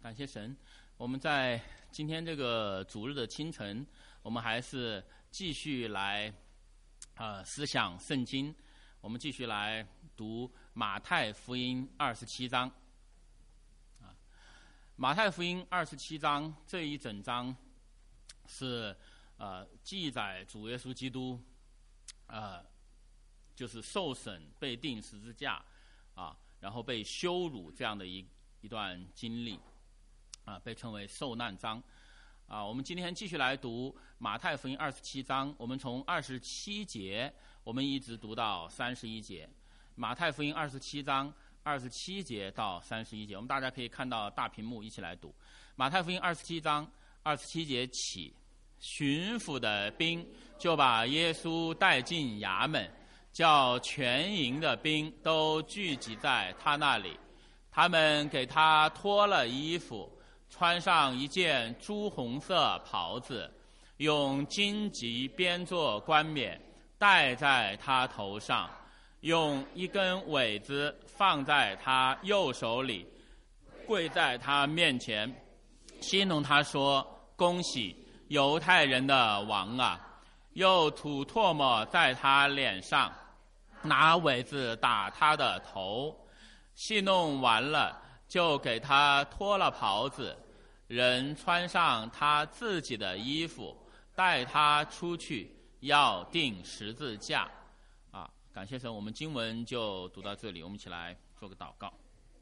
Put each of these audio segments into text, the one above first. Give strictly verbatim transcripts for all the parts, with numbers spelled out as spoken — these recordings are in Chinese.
感谢神，我们在今天这个主日的清晨，我们还是继续来呃思想圣经，我们继续来读马太福音二十七章。啊，马太福音二十七章这一整章是呃记载主耶稣基督呃就是受审、被钉十字架啊，然后被羞辱这样的一一段经历。啊，被称为受难章，啊，我们今天继续来读马太福音二十七章，我们从二十七节，我们一直读到三十一节。马太福音二十七章二十七节到三十一节，我们大家可以看到大屏幕，一起来读。马太福音二十七章二十七节起，巡抚的兵就把耶稣带进衙门，叫全营的兵都聚集在他那里，他们给他脱了衣服，穿上一件朱红色袍子，用荆棘编作冠冕戴在他头上，用一根苇子放在他右手里，跪在他面前，戏弄他说：恭喜犹太人的王啊！又吐唾沫在他脸上，拿苇子打他的头。戏弄完了，就给他脱了袍子，人穿上他自己的衣服，带他出去，要钉十字架。啊，感谢神，我们经文就读到这里，我们一起来做个祷告。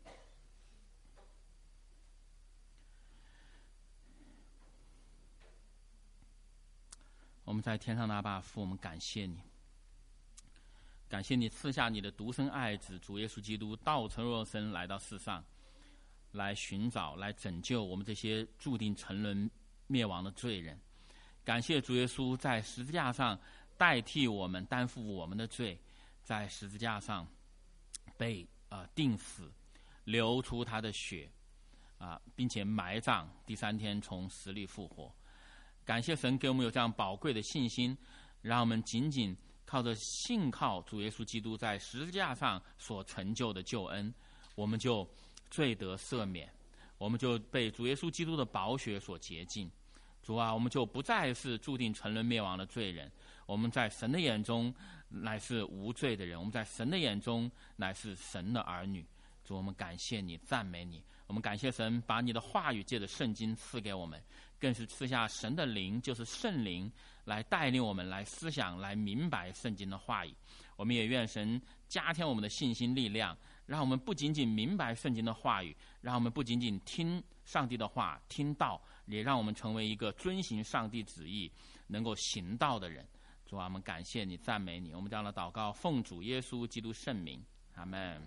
我们在天上的阿爸父，我们感谢你，感谢你赐下你的独生爱子主耶稣基督道成肉身来到世上，来寻找来拯救我们这些注定沉沦灭亡的罪人。感谢主耶稣在十字架上代替我们担负我们的罪，在十字架上被呃钉死，流出他的血啊、呃，并且埋葬，第三天从死里复活。感谢神给我们有这样宝贵的信心，让我们仅仅靠着信靠主耶稣基督在十字架上所成就的救恩，我们就罪得赦免，我们就被主耶稣基督的宝血所洁净。主啊，我们就不再是注定沉沦灭亡的罪人，我们在神的眼中乃是无罪的人，我们在神的眼中乃是神的儿女。主，我们感谢你，赞美你。我们感谢神把你的话语借着圣经赐给我们，更是赐下神的灵，就是圣灵，来带领我们来思想，来明白圣经的话语。我们也愿神加添我们的信心力量，让我们不仅仅明白圣经的话语，让我们不仅仅听上帝的话听道，也让我们成为一个遵行上帝旨意能够行道的人。主啊，我们感谢你，赞美你。我们这样的祷告奉主耶稣基督圣名，阿们。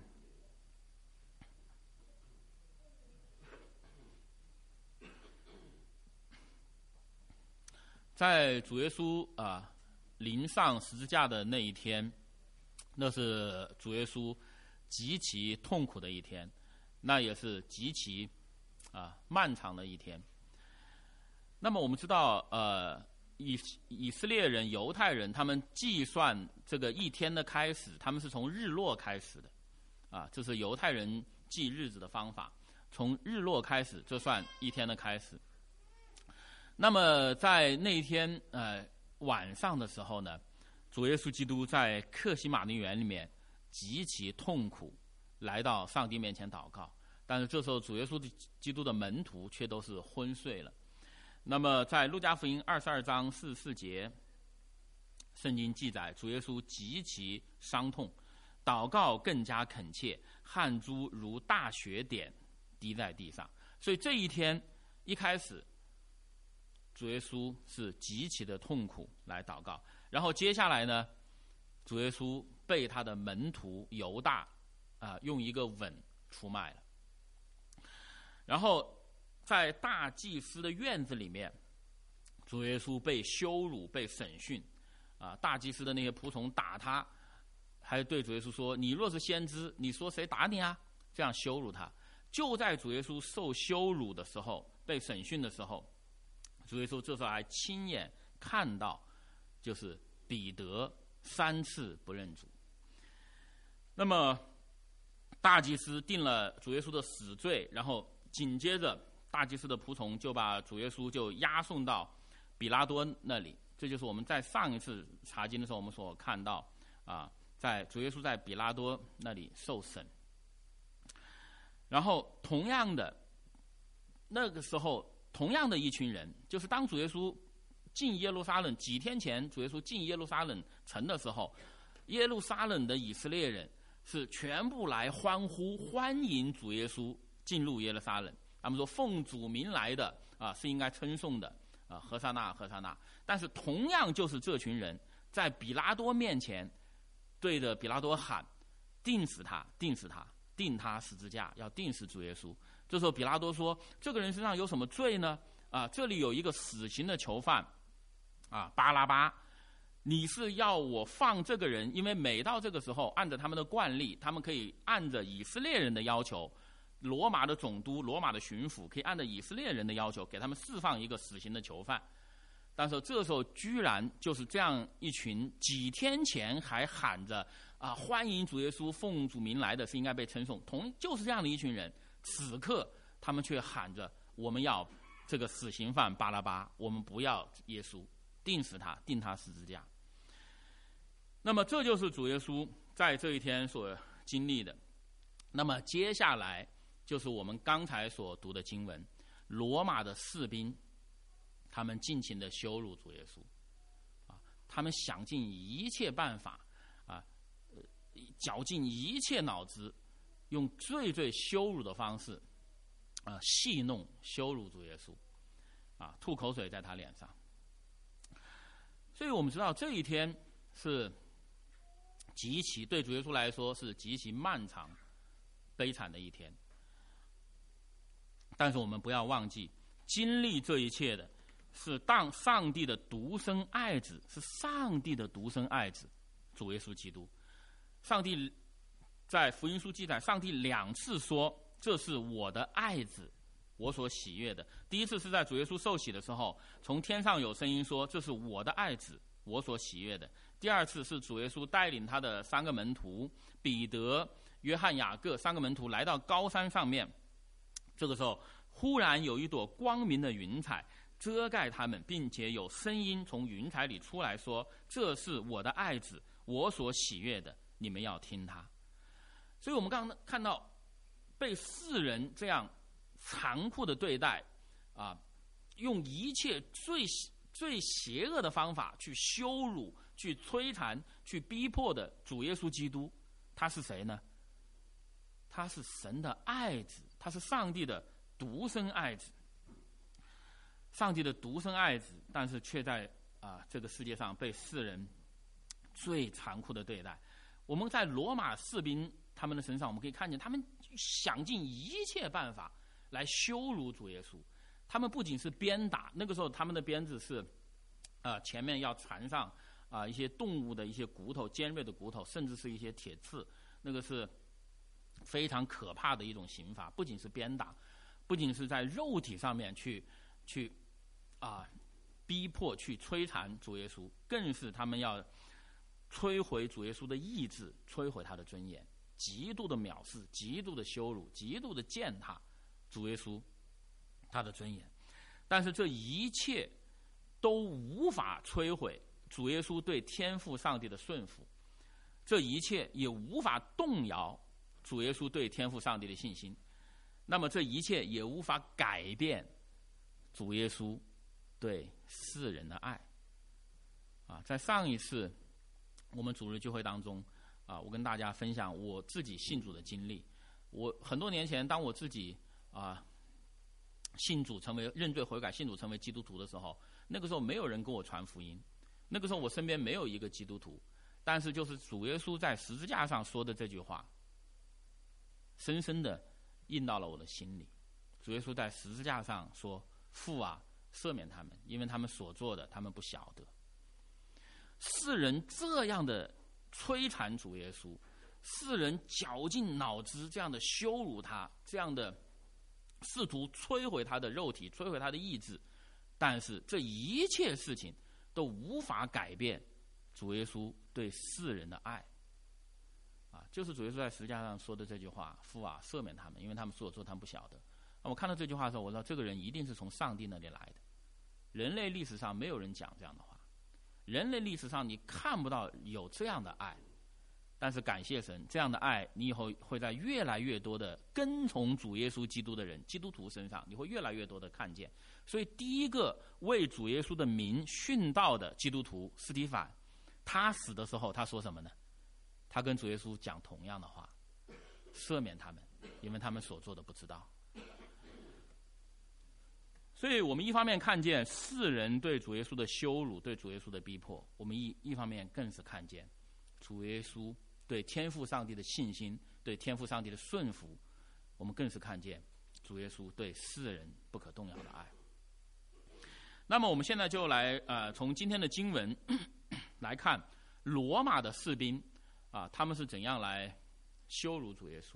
在主耶稣啊临上十字架的那一天，那是主耶稣极其痛苦的一天，那也是极其啊漫长的一天。那么我们知道，呃，以以色列人、犹太人，他们计算这个一天的开始，他们是从日落开始的，啊，这是犹太人记日子的方法，从日落开始，这算一天的开始。那么在那一天呃晚上的时候呢，主耶稣基督在客西马尼园里面极其痛苦，来到上帝面前祷告。但是这时候主耶稣基督的门徒却都是昏睡了。那么在路加福音二十二章四十四节，圣经记载主耶稣极其伤痛，祷告更加恳切，汗珠如大雪点滴在地上。所以这一天一开始，主耶稣是极其的痛苦来祷告，然后接下来呢，主耶稣被他的门徒犹大啊、呃、用一个吻出卖了。然后在大祭司的院子里面，主耶稣被羞辱、被审讯啊、呃，大祭司的那些仆从打他，还对主耶稣说：“你若是先知，你说谁打你啊？”这样羞辱他。就在主耶稣受羞辱的时候，被审讯的时候，主耶稣这时候还亲眼看到，就是彼得三次不认主。那么大祭司定了主耶稣的死罪，然后紧接着大祭司的仆从就把主耶稣就押送到比拉多那里。这就是我们在上一次查经的时候我们所看到啊，在主耶稣在比拉多那里受审。然后同样的，那个时候同样的一群人，就是当主耶稣进耶路撒冷几天前，主耶稣进耶路撒冷城的时候，耶路撒冷的以色列人是全部来欢呼欢迎主耶稣进入耶路撒冷。他们说奉主名来的啊是应该称颂的啊，何沙那何沙那。但是同样就是这群人在比拉多面前对着比拉多喊，定死他，定死他，定他十字架，要定死主耶稣。这时候比拉多说，这个人身上有什么罪呢？啊，这里有一个死刑的囚犯啊，巴拉巴，你是要我放这个人？因为每到这个时候，按照他们的惯例，他们可以按着以色列人的要求，罗马的总督、罗马的巡抚可以按照以色列人的要求给他们释放一个死刑的囚犯。但是这时候居然就是这样一群几天前还喊着啊欢迎主耶稣奉主名来的是应该被称颂，同就是这样的一群人，此刻他们却喊着我们要这个死刑犯巴拉巴，我们不要耶稣，定死他，定他十字架。那么这就是主耶稣在这一天所经历的。那么接下来就是我们刚才所读的经文，罗马的士兵他们尽情的羞辱主耶稣啊，他们想尽一切办法啊，绞尽一切脑汁，用最最羞辱的方式啊戏弄羞辱主耶稣啊，吐口水在他脸上。所以我们知道这一天是极其对主耶稣来说是极其漫长悲惨的一天。但是我们不要忘记，经历这一切的是当上帝的独生爱子，是上帝的独生爱子主耶稣基督。上帝在福音书记载，上帝两次说这是我的爱子，我所喜悦的。第一次是在主耶稣受洗的时候，从天上有声音说这是我的爱子，我所喜悦的。第二次是主耶稣带领他的三个门徒彼得、约翰、雅各三个门徒来到高山上面，这个时候忽然有一朵光明的云彩遮盖他们，并且有声音从云彩里出来说，这是我的爱子，我所喜悦的，你们要听他。所以我们刚刚看到被世人这样残酷的对待啊，用一切最最邪恶的方法去羞辱、去摧残、去逼迫的主耶稣基督，他是谁呢？他是神的爱子，他是上帝的独生爱子。上帝的独生爱子，但是却在啊这个世界上被世人最残酷的对待。我们在罗马士兵他们的身上，我们可以看见他们想尽一切办法来羞辱主耶稣。他们不仅是鞭打，那个时候他们的鞭子是啊、呃、前面要缠上啊、呃、一些动物的一些骨头，尖锐的骨头，甚至是一些铁刺，那个是非常可怕的一种刑罚。不仅是鞭打，不仅是在肉体上面去去啊逼迫、去摧残主耶稣，更是他们要摧毁主耶稣的意志，摧毁他的尊严，极度的藐视，极度的羞辱，极度的践踏主耶稣他的尊严。但是这一切都无法摧毁主耶稣对天父上帝的顺服，这一切也无法动摇主耶稣对天父上帝的信心。那么这一切也无法改变主耶稣对世人的爱啊。在上一次我们主日聚会当中啊，我跟大家分享我自己信主的经历。我很多年前，当我自己啊信主成为认罪悔改信主成为基督徒的时候，那个时候没有人跟我传福音，那个时候我身边没有一个基督徒，但是就是主耶稣在十字架上说的这句话深深的印到了我的心里。主耶稣在十字架上说，父啊，赦免他们，因为他们所做的他们不晓得。世人这样的摧残主耶稣，世人绞尽脑汁这样的羞辱他，这样的试图摧毁他的肉体，摧毁他的意志，但是这一切事情都无法改变主耶稣对世人的爱啊，就是主耶稣在十字架上说的这句话，父啊，赦免他们，因为他们所做他们不晓得我看到这句话的时候，我知道这个人一定是从上帝那里来的。人类历史上没有人讲这样的话，人类历史上你看不到有这样的爱。但是感谢神，这样的爱你以后会在越来越多的跟从主耶稣基督的人，基督徒身上，你会越来越多的看见。所以第一个为主耶稣的名殉道的基督徒司提反，他死的时候他说什么呢？他跟主耶稣讲同样的话，赦免他们，因为他们所做的不知道。所以我们一方面看见世人对主耶稣的羞辱，对主耶稣的逼迫，我们一一方面更是看见主耶稣对天父上帝的信心，对天父上帝的顺服，我们更是看见主耶稣对世人不可动摇的爱。那么我们现在就来呃，从今天的经文来看罗马的士兵啊，他们是怎样来羞辱主耶稣。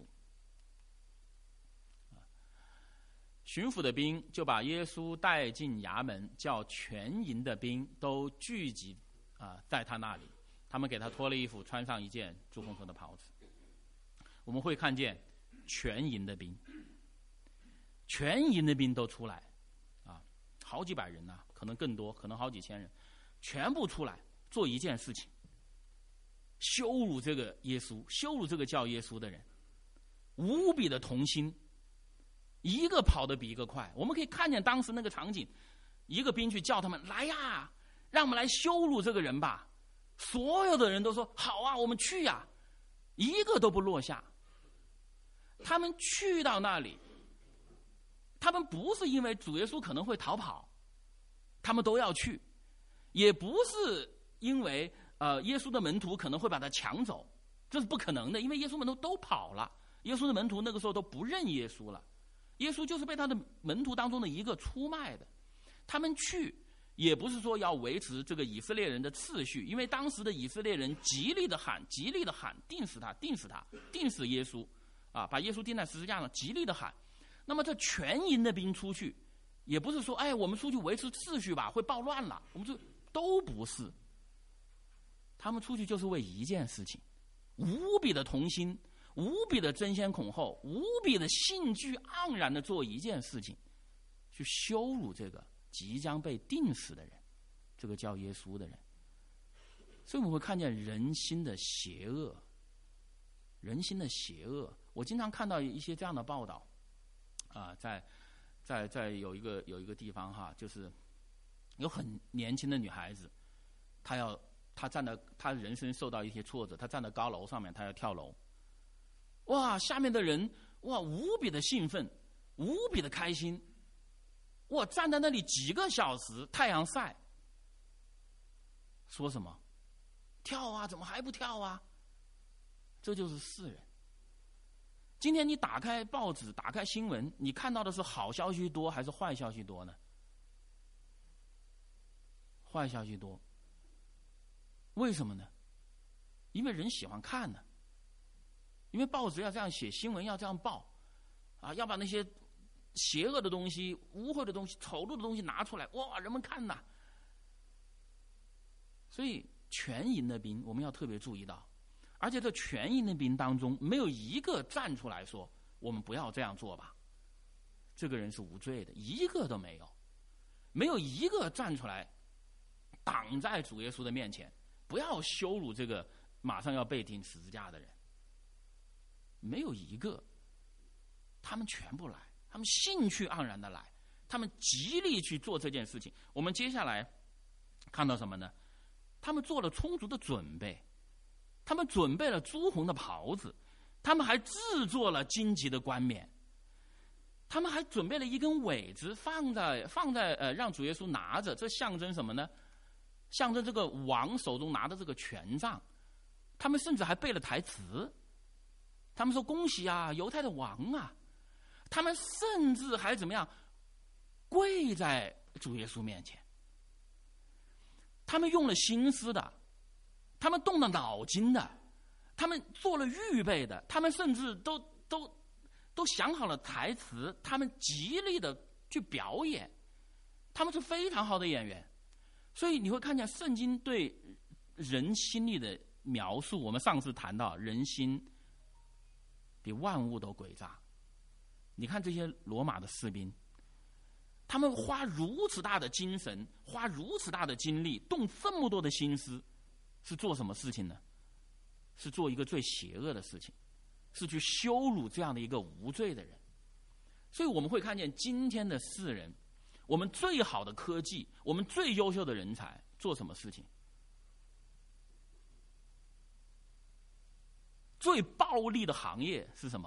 巡抚的兵就把耶稣带进衙门，叫全营的兵都聚集啊，在他那里。他们给他脱了衣服，穿上一件朱红色的袍子。我们会看见全营的兵，全营的兵都出来，啊，好几百人呐、啊，可能更多，可能好几千人，全部出来做一件事情，羞辱这个耶稣，羞辱这个叫耶稣的人，无比的同心，一个跑得比一个快。我们可以看见当时那个场景，一个兵去叫他们来呀，让我们来羞辱这个人吧。所有的人都说好啊，我们去呀，一个都不落下。他们去到那里，他们不是因为主耶稣可能会逃跑，他们都要去，也不是因为呃耶稣的门徒可能会把他抢走，这是不可能的，因为耶稣门徒都跑了，耶稣的门徒那个时候都不认耶稣了，耶稣就是被他的门徒当中的一个出卖的。他们去也不是说要维持这个以色列人的秩序，因为当时的以色列人极力的喊，极力的喊，定死他，定死他，定死耶稣，啊，把耶稣钉在十字架上，极力的喊。那么这全营的兵出去，也不是说，哎，我们出去维持秩序吧，会暴乱了，我们就都不是。他们出去就是为一件事情，无比的同心，无比的争先恐后，无比的兴趣盎然的做一件事情，去羞辱这个即将被钉死的人，这个叫耶稣的人。所以我们会看见人心的邪恶，人心的邪恶。我经常看到一些这样的报道，啊，在在在有一个有一个地方哈，就是有很年轻的女孩子，她要她站在她人生受到一些挫折，她站在高楼上面，她要跳楼。哇，下面的人哇无比的兴奋，无比的开心。我站在那里几个小时，太阳晒，说什么？跳啊，怎么还不跳啊？这就是世人。今天你打开报纸，打开新闻，你看到的是好消息多还是坏消息多呢？坏消息多。为什么呢？因为人喜欢看呢。因为报纸要这样写，新闻要这样报，啊，要把那些邪恶的东西、污秽的东西、丑陋的东西拿出来，哇，人们看呐。所以全营的兵我们要特别注意到，而且这全营的兵当中没有一个站出来说我们不要这样做吧，这个人是无罪的，一个都没有，没有一个站出来挡在主耶稣的面前，不要羞辱这个马上要被钉十字架的人，没有一个。他们全部来，他们兴趣盎然的来，他们极力去做这件事情。我们接下来看到什么呢？他们做了充足的准备，他们准备了朱红的袍子，他们还制作了荆棘的冠冕，他们还准备了一根苇子放在放在呃让主耶稣拿着，这象征什么呢？象征这个王手中拿的这个权杖。他们甚至还背了台词，他们说恭喜啊，犹太的王啊。他们甚至还怎么样？跪在主耶稣面前。他们用了心思的，他们动了脑筋的，他们做了预备的，他们甚至都都都想好了台词，他们极力的去表演，他们是非常好的演员。所以你会看见圣经对人心里的描述，我们上次谈到人心比万物都诡诈。 你看这些罗马的士兵，他们花如此大的精神，花如此大的精力，动这么多的心思，是做什么事情呢？是做一个最邪恶的事情，是去羞辱这样的一个无罪的人。所以我们会看见今天的世人，我们最好的科技，我们最优秀的人才做什么事情？最暴力的行业是什么？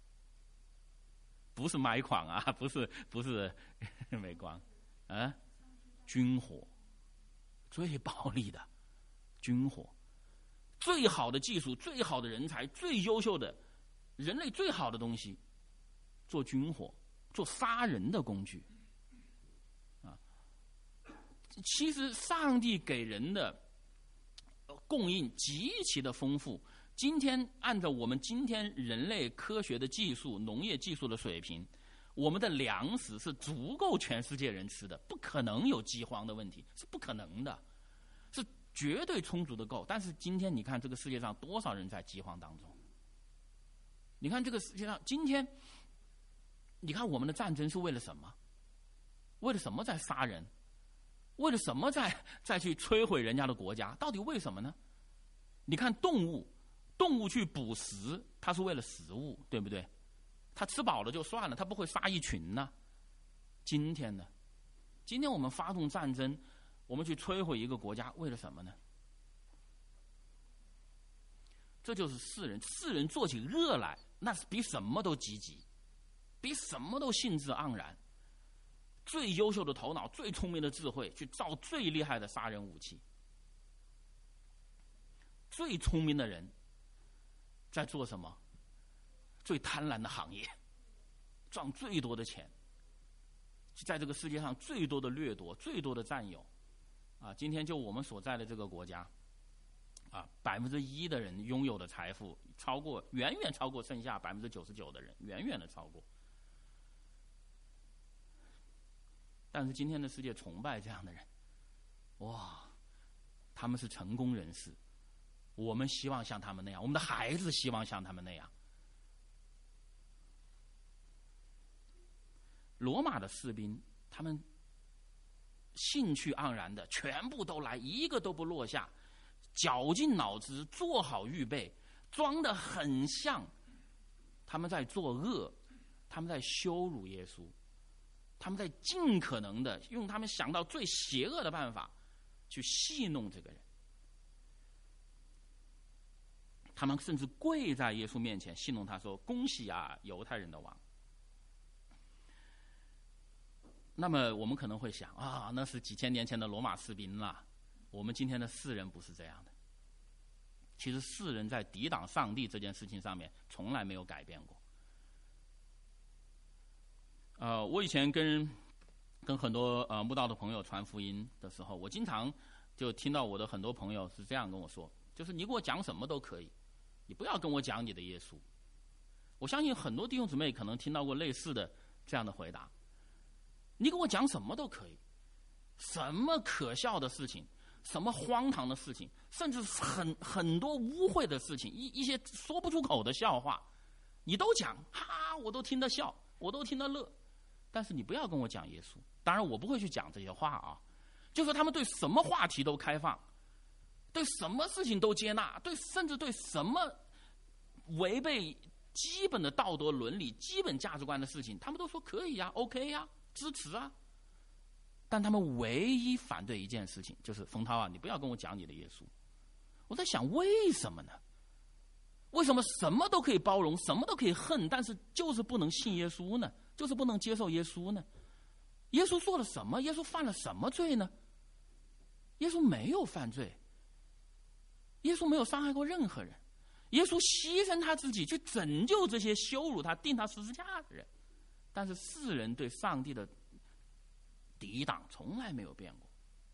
不是买矿啊，不是不是煤矿，啊，军火，最暴力的军火，最好的技术，最好的人才，最优秀的人类最好的东西，做军火，做杀人的工具。啊，其实上帝给人的供应极其的丰富。今天按照我们今天人类科学的技术、农业技术的水平，我们的粮食是足够全世界人吃的，不可能有饥荒的问题，是不可能的，是绝对充足的够。但是今天你看这个世界上多少人在饥荒当中？你看这个世界上今天，你看我们的战争是为了什么？为了什么在杀人？为了什么在再去摧毁人家的国家？到底为什么呢？你看动物。动物去捕食，它是为了食物，对不对？它吃饱了就算了，它不会杀一群呢。今天呢？今天我们发动战争，我们去摧毁一个国家，为了什么呢？这就是世人，世人做起恶来，那是比什么都积极，比什么都兴致盎然。最优秀的头脑，最聪明的智慧，去造最厉害的杀人武器。最聪明的人在做什么？最贪婪的行业，赚最多的钱，在这个世界上最多的掠夺，最多的占有。啊，今天就我们所在的这个国家，啊，百分之一的人拥有的财富超过，远远超过剩下百分之九十九的人，远远的超过。但是今天的世界崇拜这样的人，哇，他们是成功人士。我们希望像他们那样，我们的孩子希望像他们那样。罗马的士兵，他们兴趣盎然的，全部都来，一个都不落下，绞尽脑汁，做好预备，装得很像他们在作恶，他们在羞辱耶稣，他们在尽可能的用他们想到最邪恶的办法去戏弄这个人。他们甚至跪在耶稣面前戏弄他说：“恭喜啊，犹太人的王。”那么我们可能会想啊，那是几千年前的罗马士兵啦。我们今天的世人不是这样的。其实世人在抵挡上帝这件事情上面从来没有改变过。呃，我以前跟跟很多呃慕道的朋友传福音的时候，我经常就听到我的很多朋友是这样跟我说，就是你给我讲什么都可以，你不要跟我讲你的耶稣。我相信很多弟兄姊妹可能听到过类似的这样的回答。你给我讲什么都可以，什么可笑的事情，什么荒唐的事情，甚至很很多污秽的事情，一一些说不出口的笑话，你都讲，哈，我都听得笑，我都听得乐。但是你不要跟我讲耶稣。当然我不会去讲这些话啊，就说他们对什么话题都开放，对什么事情都接纳，对甚至对什么违背基本的道德伦理、基本价值观的事情，他们都说可以呀、OK 呀、支持啊。但他们唯一反对一件事情，就是冯涛啊，你不要跟我讲你的耶稣。我在想，为什么呢？为什么什么都可以包容，什么都可以恨，但是就是不能信耶稣呢？就是不能接受耶稣呢？耶稣做了什么？耶稣犯了什么罪呢？耶稣没有犯罪，耶稣没有伤害过任何人，耶稣牺牲他自己去拯救这些羞辱他、钉他十字架的人。但是世人对上帝的抵挡从来没有变过。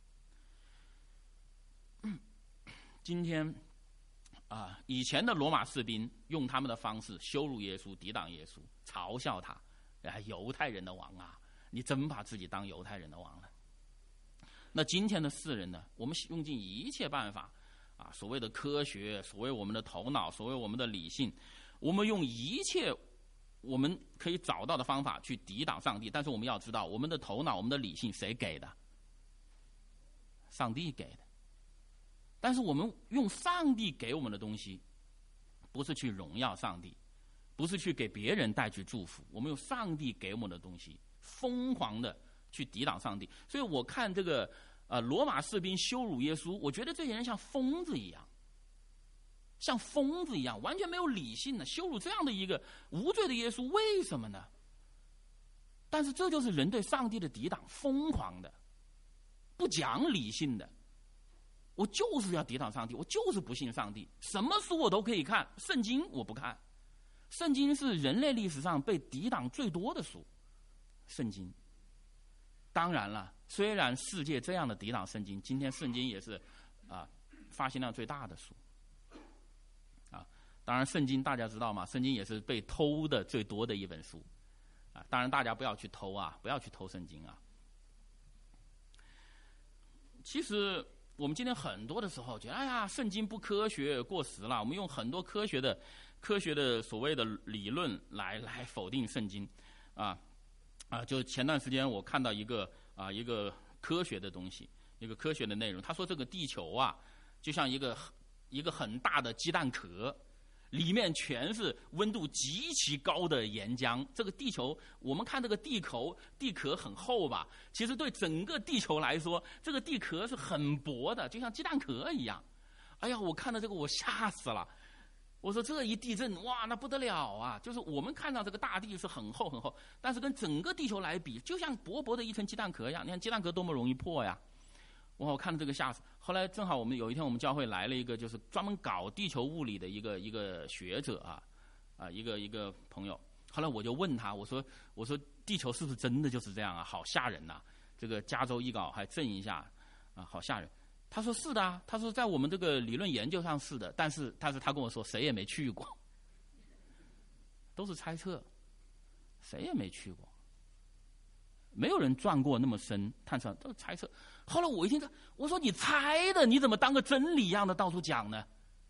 嗯、今天啊，以前的罗马士兵用他们的方式羞辱耶稣、抵挡耶稣、嘲笑他，哎，犹太人的王啊，你真把自己当犹太人的王了。那今天的世人呢？我们用尽一切办法啊，所谓的科学，所谓我们的头脑，所谓我们的理性，我们用一切我们可以找到的方法去抵挡上帝，但是我们要知道，我们的头脑、我们的理性谁给的？上帝给的。但是我们用上帝给我们的东西，不是去荣耀上帝，不是去给别人带去祝福，我们用上帝给我们的东西，疯狂的去抵挡上帝。所以我看这个呃罗马士兵羞辱耶稣，我觉得这些人像疯子一样。像疯子一样，完全没有理性的羞辱这样的一个无罪的耶稣，为什么呢？但是这就是人对上帝的抵挡，疯狂的，不讲理性的。我就是要抵挡上帝，我就是不信上帝，什么书我都可以看，圣经我不看。圣经是人类历史上被抵挡最多的书，圣经。当然了，虽然世界这样的抵挡圣经，今天圣经也是啊发行量最大的书。当然，圣经大家知道吗？圣经也是被偷的最多的一本书，啊，当然大家不要去偷啊，不要去偷圣经啊。其实我们今天很多的时候觉得，哎呀，圣经不科学，过时了。我们用很多科学的、科学的所谓的理论来来否定圣经，啊啊，就前段时间我看到一个啊一个科学的东西，一个科学的内容，他说这个地球啊，就像一个一个很大的鸡蛋壳。里面全是温度极其高的岩浆。这个地球，我们看这个地壳，地壳很厚吧？其实对整个地球来说，这个地壳是很薄的，就像鸡蛋壳一样。哎呀，我看到这个我吓死了。我说这一地震，哇，那不得了啊！就是我们看到这个大地是很厚很厚，但是跟整个地球来比，就像薄薄的一层鸡蛋壳一样。你看鸡蛋壳多么容易破呀！哇，我看到这个吓死。后来正好我们有一天我们教会来了一个就是专门搞地球物理的一个一个学者啊，啊一个一个朋友。后来我就问他，我说我说地球是不是真的就是这样啊？好吓人呐、啊！这个加州一搞还震一下啊，好吓人。他说是的啊，他说在我们这个理论研究上是的，但是但是他跟我说谁也没去过，都是猜测，谁也没去过。没有人钻过那么深，探测都是猜测。后来我一听他，我说你猜的，你怎么当个真理一样的到处讲呢？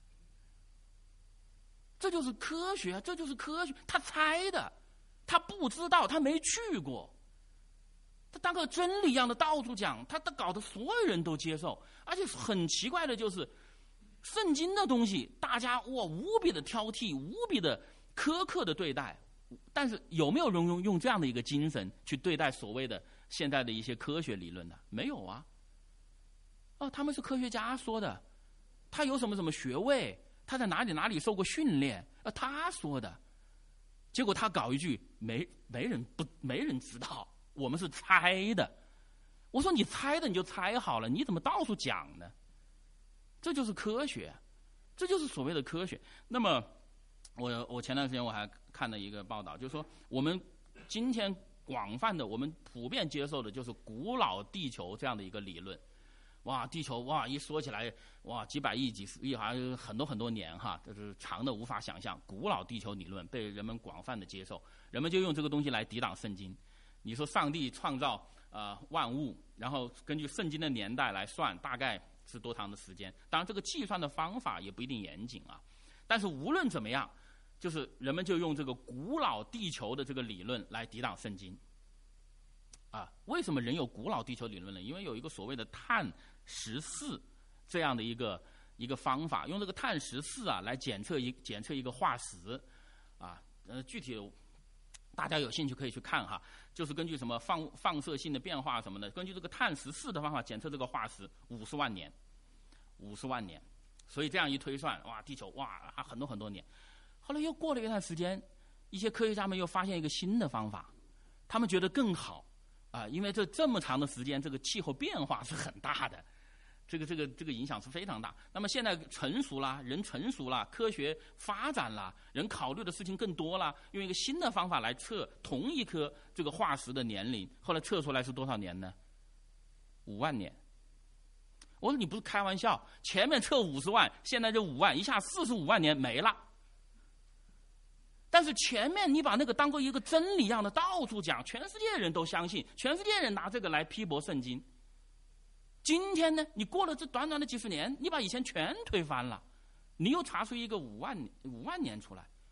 这就是科学，这就是科学。他猜的，他不知道，他没去过，他当个真理一样的到处讲，他他搞得所有人都接受。而且很奇怪的就是，圣经的东西大家哇无比的挑剔，无比的苛刻的对待。但是有没有人用用这样的一个精神去对待所谓的现在的一些科学理论呢？没有啊。哦，他们是科学家说的，他有什么什么学位，他在哪里哪里受过训练，呃，他说的。结果他搞一句，没没人不没人知道，我们是猜的。我说你猜的你就猜好了，你怎么到处讲呢？这就是科学，这就是所谓的科学。那么。我我前段时间我还看了一个报道，就是说我们今天广泛的我们普遍接受的就是古老地球这样的一个理论。哇，地球哇一说起来哇几百亿几十亿，好像很多很多年哈，就是长的无法想象。古老地球理论被人们广泛的接受，人们就用这个东西来抵挡圣经。你说上帝创造呃万物，然后根据圣经的年代来算，大概是多长的时间？当然这个计算的方法也不一定严谨啊。但是无论怎么样，就是人们就用这个古老地球的这个理论来抵挡圣经。啊，为什么人有古老地球理论呢？因为有一个所谓的碳十四这样的一个一个方法，用这个碳十四啊来检测一检测一个化石，啊，呃，具体大家有兴趣可以去看哈，就是根据什么放放射性的变化什么的，根据这个碳十四的方法检测这个化石，五十万年，五十万年，所以这样一推算，哇，地球哇很多很多年。后来又过了一段时间，一些科学家们又发现一个新的方法，他们觉得更好啊，因为这这么长的时间，这个气候变化是很大的，这个这个这个影响是非常大。那么现在成熟啦，人成熟啦，科学发展啦，人考虑的事情更多啦，用一个新的方法来测同一颗这个化石的年龄，后来测出来是多少年呢？五万年。我说你不是开玩笑，前面测五十万，现在就五万，一下四十五万年没了。但是前面你把那个当做一个真理一样的到处讲，全世界人都相信，全世界人拿这个来批驳圣经。今天呢，你过了这短短的几十年，你把以前全推翻了，你又查出一个五万五万年出来，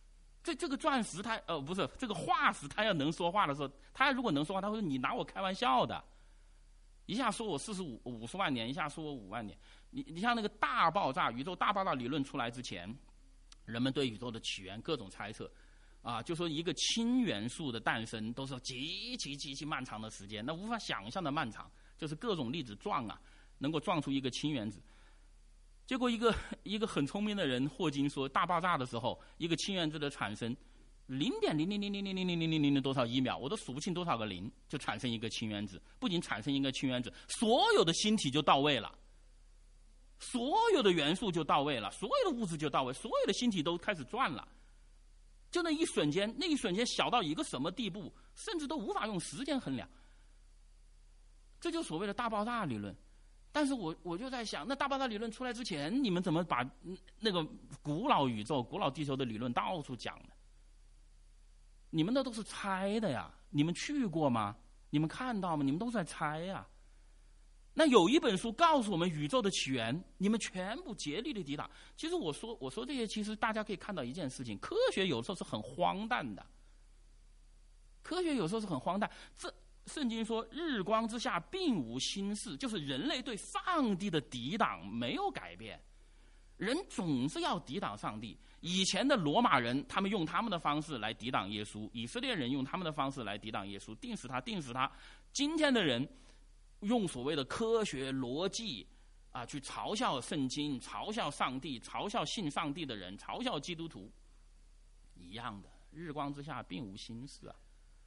这这个钻石它呃不是这个化石，它要能说话的时候，它如果能说话，它会说你拿我开玩笑的，一下说我四十五五十万年，一下说我五万年。你你像那个大爆炸，宇宙大爆炸理论出来之前，人们对宇宙的起源各种猜测。啊，就说一个氢元素的诞生都是极其极其漫长的时间，那无法想象的漫长，就是各种粒子撞啊，能够撞出一个氢原子。结果一个一个很聪明的人霍金说，大爆炸的时候，一个氢原子的产生，零点零零零零零零零零零零多少一秒，我都数不清多少个零，就产生一个氢原子。不仅产生一个氢原子，所有的星体就到位了，所有的元素就到位了，所有的物质就到位，所有的星体都开始转了。就那一瞬间，那一瞬间小到一个什么地步，甚至都无法用时间衡量。这就所谓的大爆炸理论。但是我我就在想，那大爆炸理论出来之前，你们怎么把那个古老宇宙、古老地球的理论到处讲呢？你们那都是猜的呀，你们去过吗？你们看到吗？你们都在猜呀。那有一本书告诉我们宇宙的起源，你们全部竭力的抵挡。其实我说我说这些，其实大家可以看到一件事情：科学有时候是很荒诞的。科学有时候是很荒诞。这圣经说，日光之下并无新事，就是人类对上帝的抵挡没有改变。人总是要抵挡上帝。以前的罗马人，他们用他们的方式来抵挡耶稣；以色列人用他们的方式来抵挡耶稣，定死他，定死他。今天的人用所谓的科学逻辑啊，去嘲笑圣经，嘲笑上帝，嘲笑信上帝的人，嘲笑基督徒，一样的，日光之下并无新事啊。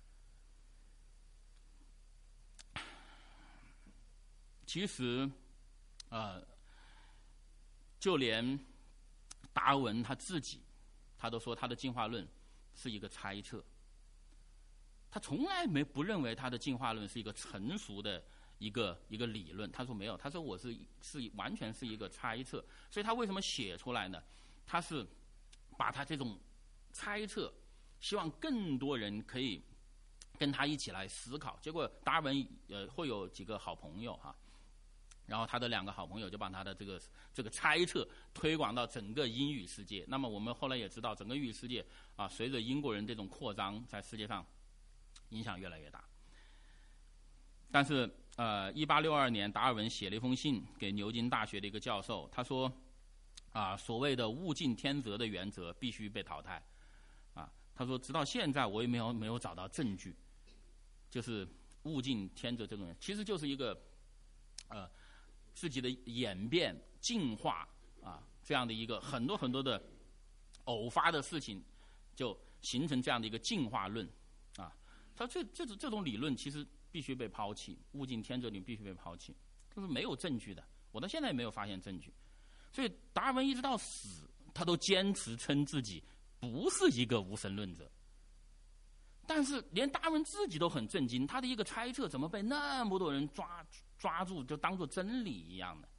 其实，呃，就连达尔文他自己，他都说他的进化论是一个猜测，他从来没不认为他的进化论是一个成熟的一个一个理论。他说没有，他说我是是完全是一个猜测。所以他为什么写出来呢？他是把他这种猜测，希望更多人可以跟他一起来思考。结果达尔文呃会有几个好朋友哈、啊，然后他的两个好朋友就把他的这个这个猜测推广到整个英语世界。那么我们后来也知道，整个英语世界啊，随着英国人这种扩张，在世界上影响越来越大。但是呃，一八六二年，达尔文写了一封信给牛津大学的一个教授，他说啊，所谓的物竞天择的原则必须被淘汰啊。他说，直到现在我也没有没有找到证据，就是物竞天择这种人，其实就是一个呃自己的演变、进化啊这样的一个很多很多的偶发的事情，就形成这样的一个进化论啊。他这这这种理论其实必须被抛弃，物竞天择理论必须被抛弃，这是没有证据的。我到现在也没有发现证据。所以达尔文一直到死，他都坚持称自己不是一个无神论者。但是连达尔文自己都很震惊，他的一个猜测怎么被那么多人抓抓住，就当作真理一样的。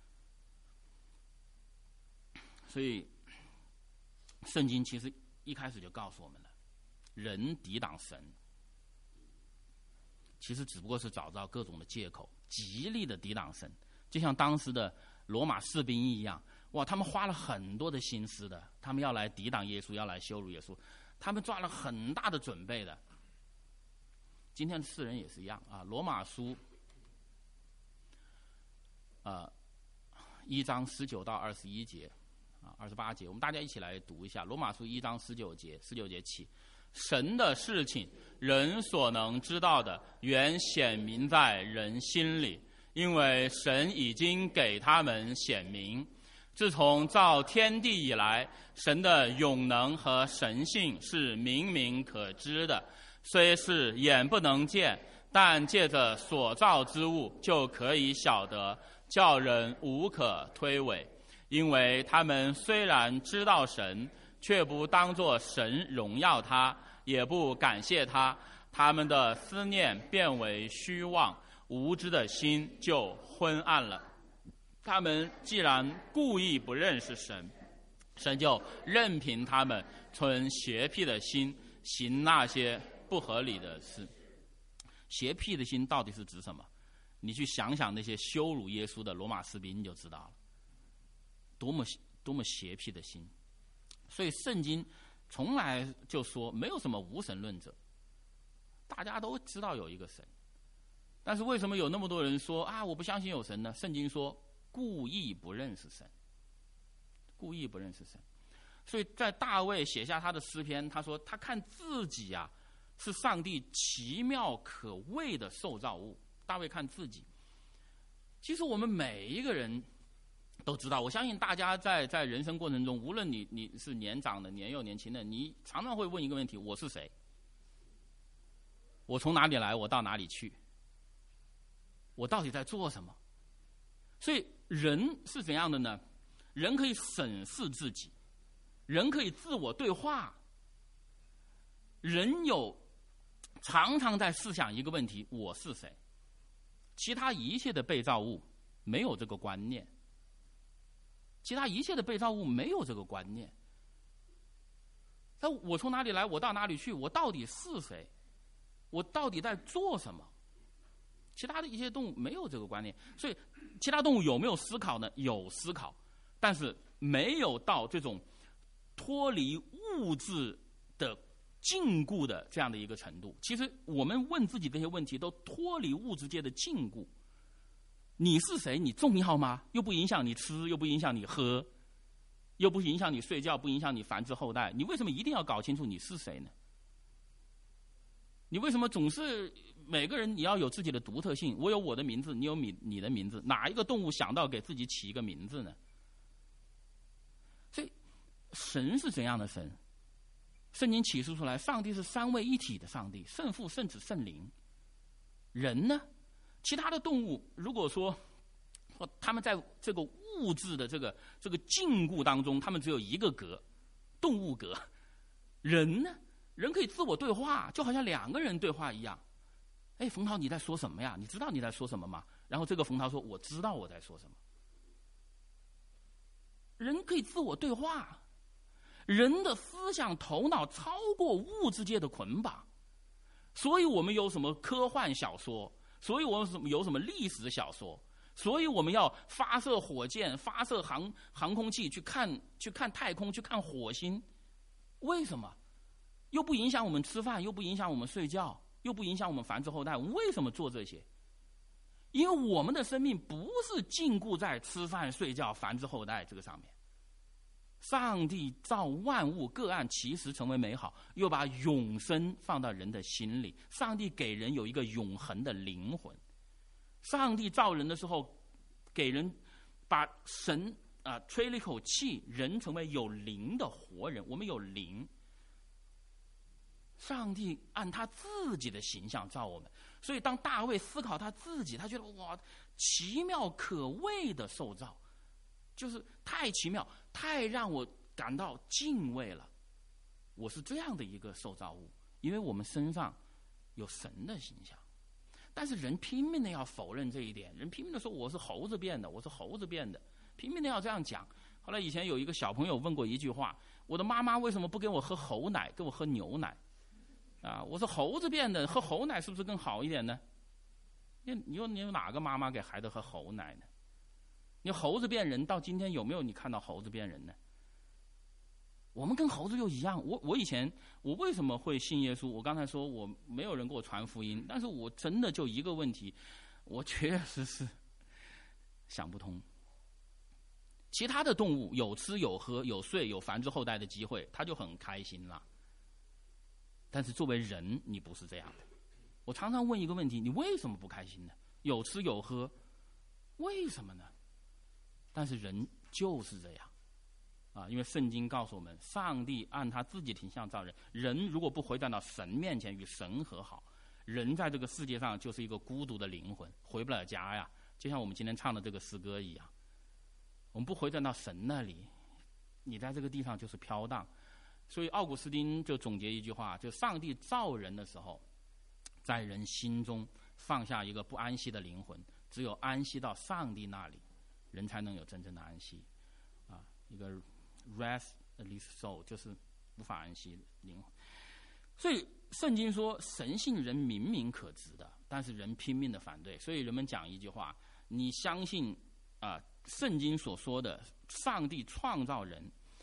所以圣经其实一开始就告诉我们了，人抵挡神其实只不过是找到各种的借口，极力的抵挡神。就像当时的罗马士兵一样，哇，他们花了很多的心思的，他们要来抵挡耶稣，要来羞辱耶稣，他们做了很大的准备的。今天的世人也是一样啊。罗马书呃一章十九到二十一节啊，二十八节，我们大家一起来读一下。罗马书一章十九节，十九节起，神的事情，人所能知道的，原显明在人心里，因为神已经给他们显明。自从造天地以来，神的永能和神性是明明可知的，虽是眼不能见，但借着所造之物就可以晓得，叫人无可推诿。因为他们虽然知道神，却不当作神荣耀他，也不感谢他，他们的思念变为虚妄，无知的心就昏暗了。他们既然故意不认识神，神就任凭他们存邪僻的心，行那些不合理的事。邪僻的心到底是指什么？你去想想那些羞辱耶稣的罗马士兵，你就知道了，多么多么邪僻的心。所以圣经从来就说没有什么无神论者，大家都知道有一个神。但是为什么有那么多人说啊，我不相信有神呢？圣经说故意不认识神，故意不认识神。所以在大卫写下他的诗篇，他说他看自己啊是上帝奇妙可畏的受造物。大卫看自己，其实我们每一个人都知道，我相信大家在在人生过程中，无论你你是年长的、年幼、年轻的，你常常会问一个问题：我是谁？我从哪里来？我到哪里去？我到底在做什么？所以人是怎样的呢？人可以审视自己，人可以自我对话，人有常常在思想一个问题：我是谁？其他一切的被造物没有这个观念，其他一切的被造物没有这个观念。那我从哪里来？我到哪里去？我到底是谁？我到底在做什么？其他的一些动物没有这个观念，所以其他动物有没有思考呢？有思考，但是没有到这种脱离物质的禁锢的这样的一个程度。其实我们问自己这些问题，都脱离物质界的禁锢。你是谁？你重要吗？又不影响你吃，又不影响你喝，又不影响你睡觉，不影响你繁殖后代。你为什么一定要搞清楚你是谁呢？你为什么总是每个人你要有自己的独特性？我有我的名字，你有你你的名字。哪一个动物想到给自己起一个名字呢？所以神是怎样的神？圣经启示出来，上帝是三位一体的上帝，圣父、圣子、圣灵。人呢？其他的动物如果说他们在这个物质的这个这个禁锢当中，他们只有一个格，动物格。人呢？人可以自我对话，就好像两个人对话一样。哎，冯涛，你在说什么呀？你知道你在说什么吗？然后这个冯涛说：“我知道我在说什么。”人可以自我对话，人的思想头脑超过物质界的捆绑，所以我们有什么科幻小说，所以我们有什么历史小说，所以我们要发射火箭、发射航航空器去看去看太空、去看火星。为什么？又不影响我们吃饭，又不影响我们睡觉，又不影响我们繁殖后代。我们为什么做这些？因为我们的生命不是禁锢在吃饭、睡觉、繁殖后代这个上面。上帝造万物各按其时成为美好，又把永生放到人的心里。上帝给人有一个永恒的灵魂。上帝造人的时候，给人把神啊、呃、吹了一口气，人成为有灵的活人。我们有灵。上帝按他自己的形象造我们，所以当大卫思考他自己，他觉得哇，奇妙可畏的受造，就是太奇妙，太让我感到敬畏了。我是这样的一个受造物，因为我们身上有神的形象。但是人拼命的要否认这一点，人拼命的说我是猴子变的，我是猴子变的，拼命的要这样讲。后来以前有一个小朋友问过一句话：我的妈妈为什么不给我喝猴奶，给我喝牛奶？啊，我是猴子变的，喝猴奶是不是更好一点呢？你你有你有哪个妈妈给孩子喝猴奶呢？你猴子变人到今天有没有你看到猴子变人呢？我们跟猴子又一样。我我以前我为什么会信耶稣？我刚才说我没有人给我传福音，但是我真的就一个问题，我确实是想不通。其他的动物有吃有喝有睡有繁殖后代的机会，他就很开心了。但是作为人，你不是这样的。我常常问一个问题：你为什么不开心呢？有吃有喝，为什么呢？但是人就是这样，啊，因为圣经告诉我们，上帝按他自己的形象造人，人如果不回转到神面前与神和好，人在这个世界上就是一个孤独的灵魂，回不了家呀。就像我们今天唱的这个诗歌一样，我们不回转到神那里，你在这个地上就是飘荡。所以奥古斯丁就总结一句话，就上帝造人的时候，在人心中放下一个不安息的灵魂，只有安息到上帝那里，人才能有真正的安息。啊，一个 restless soul 就是无法安息灵魂。所以圣经说神性人明明可知的，但是人拼命的反对。所以人们讲一句话：你相信啊、呃，圣经所说的上帝创造人，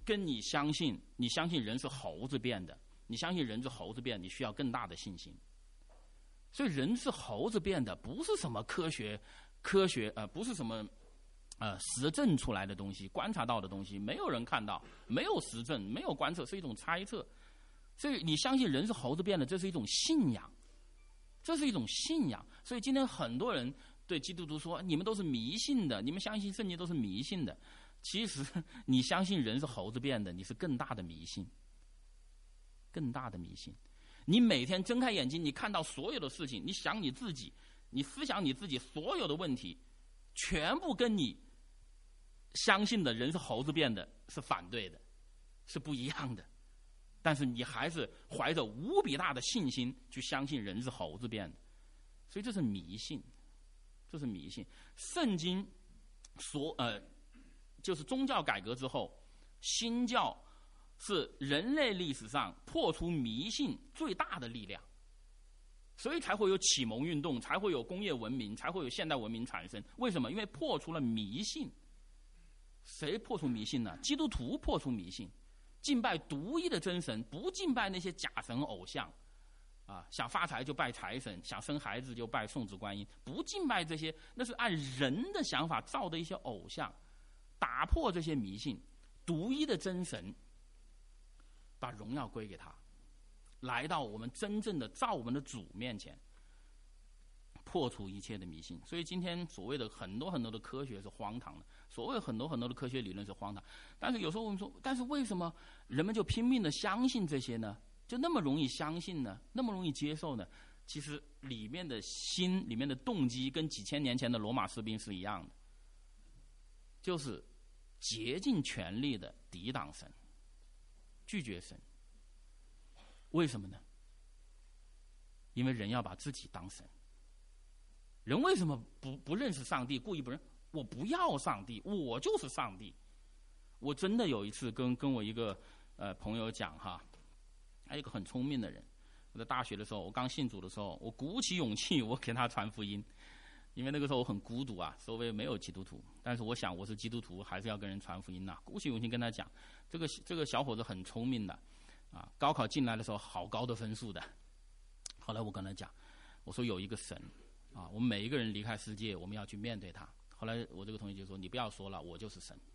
跟你相信，你相信人是猴子变的，你相信人是猴子变，你需要更大的信心。所以人是猴子变的，不是什么科学，科学呃，不是什么呃实证出来的东西，观察到的东西，没有人看到，没有实证，没有观测，是一种猜测。所以你相信人是猴子变的，这是一种信仰，这是一种信仰。所以今天很多人对基督徒说，你们都是迷信的，你们相信圣经都是迷信的。其实你相信人是猴子变的，你是更大的迷信，更大的迷信。你每天睁开眼睛，你看到所有的事情，你想你自己，你思想你自己，所有的问题全部跟你相信的人是猴子变的是反对的，是不一样的。但是你还是怀着无比大的信心去相信人是猴子变的，所以这是迷信，这是迷信。圣经所呃，就是宗教改革之后，新教是人类历史上破除迷信最大的力量，所以才会有启蒙运动，才会有工业文明，才会有现代文明产生。为什么？因为破除了迷信。谁破除迷信呢？基督徒破除迷信，敬拜独一的真神，不敬拜那些假神偶像。啊，想发财就拜财神，想生孩子就拜送子观音，不敬拜这些，那是按人的想法造的一些偶像。打破这些迷信，独一的真神，把荣耀归给他，来到我们真正的造我们的主面前，破除一切的迷信。所以今天所谓的很多很多的科学是荒唐的，所谓很多很多的科学理论是荒唐。但是有时候我们说，但是为什么人们就拼命的相信这些呢？就那么容易相信呢？那么容易接受呢？其实里面的心里面的动机跟几千年前的罗马士兵是一样的，就是竭尽全力的抵挡神，拒绝神。为什么呢？因为人要把自己当神。人为什么不不认识上帝，故意不认？我不要上帝，我就是上帝。我真的有一次跟跟我一个呃朋友讲哈，还有一个很聪明的人，我在大学的时候，我刚信主的时候，我鼓起勇气，我给他传福音，因为那个时候我很孤独啊，周围没有基督徒，但是我想我是基督徒，还是要跟人传福音呐、啊。鼓起勇气跟他讲，这个这个小伙子很聪明的，啊，高考进来的时候好高的分数的。后来我跟他讲，我说有一个神，啊，我们每一个人离开世界，我们要去面对他。后来我这个同学就说，你不要说了，我就是神，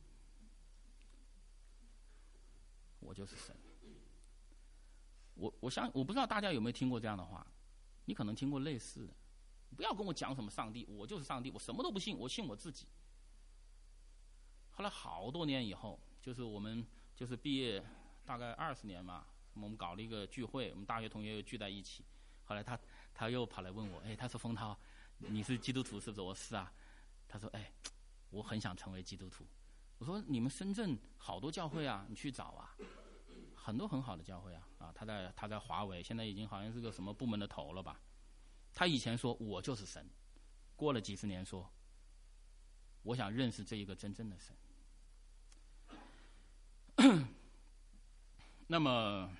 我就是神。我我相我不知道大家有没有听过这样的话，你可能听过类似的。不要跟我讲什么上帝，我就是上帝，我什么都不信，我信我自己。后来好多年以后，就是我们就是毕业大概二十年嘛，我们搞了一个聚会，我们大学同学又聚在一起。后来他他又跑来问我，哎，他说风涛，你是基督徒是不是？我是啊。他说，哎，我很想成为基督徒。我说你们深圳好多教会啊，你去找啊。很多很好的教会啊，啊，他在他在华为，现在已经好像是个什么部门的头了吧？他以前说我就是神，过了几十年说，我想认识这一个真正的神。那么，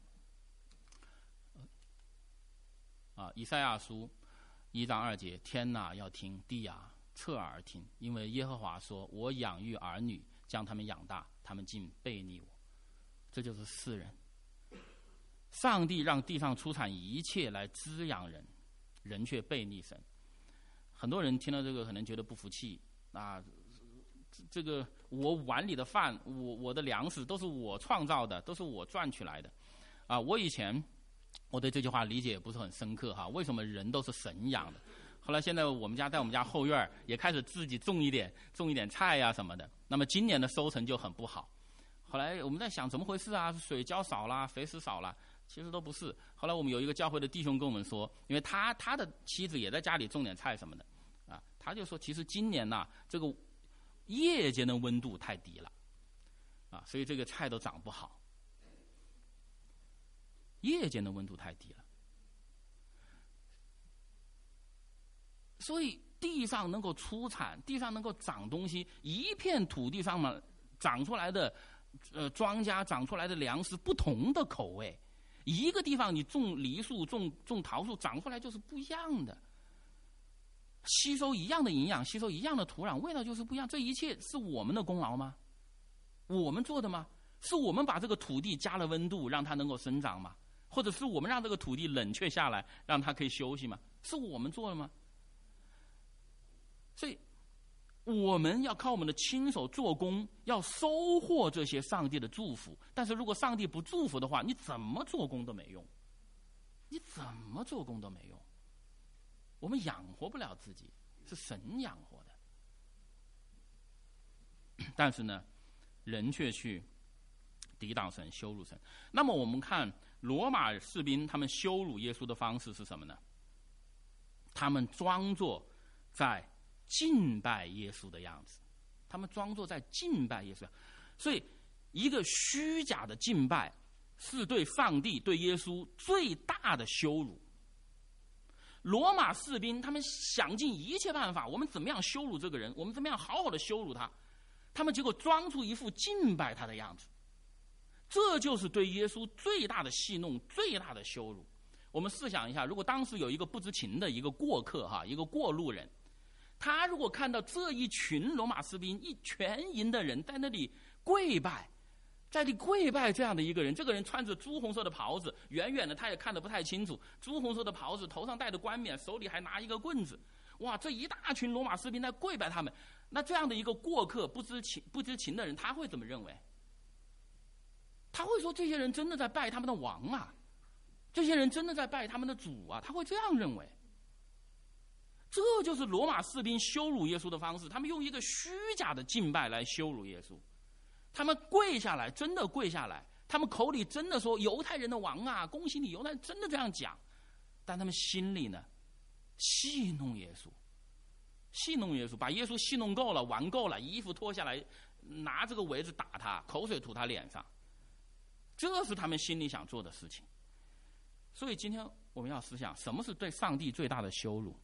啊，以赛亚书一章二节，天哪要听，地啊侧耳听，因为耶和华说，我养育儿女，将他们养大，他们竟背逆我。这就是世人。上帝让地上出产一切来滋养人，人却背逆神。很多人听到这个可能觉得不服气啊，这个我碗里的饭，我我的粮食都是我创造的，都是我赚取来的啊。我以前我对这句话理解也不是很深刻哈，为什么人都是神养的？后来现在我们家在我们家后院也开始自己种一点种一点菜呀、啊、什么的，那么今年的收成就很不好。后来我们在想怎么回事啊？水浇少啦，肥食少啦，其实都不是。后来我们有一个教会的弟兄跟我们说，因为他他的妻子也在家里种点菜什么的，啊，他就说其实今年呐、啊，这个夜间的温度太低了，啊，所以这个菜都长不好。夜间的温度太低了，所以地上能够出产，地上能够长东西，一片土地上面长出来的。呃，庄稼长出来的粮食不同的口味，一个地方你种梨树、种种桃树，长出来就是不一样的，吸收一样的营养，吸收一样的土壤，味道就是不一样。这一切是我们的功劳吗？我们做的吗？ 是我们把这个土地加了温度，让它能够生长吗？或者是我们让这个土地冷却下来，让它可以休息吗？是我们做的吗？所以我们要靠我们的亲手做工，要收获这些上帝的祝福。但是如果上帝不祝福的话，你怎么做工都没用，你怎么做工都没用。我们养活不了自己，是神养活的。但是呢，人却去抵挡神，羞辱神。那么我们看罗马士兵他们羞辱耶稣的方式是什么呢？他们装作在敬拜耶稣的样子，他们装作在敬拜耶稣。所以一个虚假的敬拜是对上帝对耶稣最大的羞辱。罗马士兵他们想尽一切办法，我们怎么样羞辱这个人，我们怎么样好好的羞辱他，他们结果装出一副敬拜他的样子。这就是对耶稣最大的戏弄，最大的羞辱。我们试想一下，如果当时有一个不知情的一个过客哈，一个过路人，他如果看到这一群罗马士兵一全营的人在那里跪拜，在那里跪拜这样的一个人，这个人穿着朱红色的袍子，远远的他也看得不太清楚，朱红色的袍子，头上戴着冠冕，手里还拿一个棍子，哇，这一大群罗马士兵在跪拜他们，那这样的一个过客不知情不知情的人，他会怎么认为？他会说这些人真的在拜他们的王啊，这些人真的在拜他们的主啊，他会这样认为。这就是罗马士兵羞辱耶稣的方式，他们用一个虚假的敬拜来羞辱耶稣。他们跪下来，真的跪下来，他们口里真的说犹太人的王啊，恭喜你，犹太人真的这样讲，但他们心里呢戏弄耶稣，戏弄耶稣，把耶稣戏弄够了，玩够了，衣服脱下来，拿这个苇子打他，口水吐他脸上，这是他们心里想做的事情。所以今天我们要思想，什么是对上帝最大的羞辱？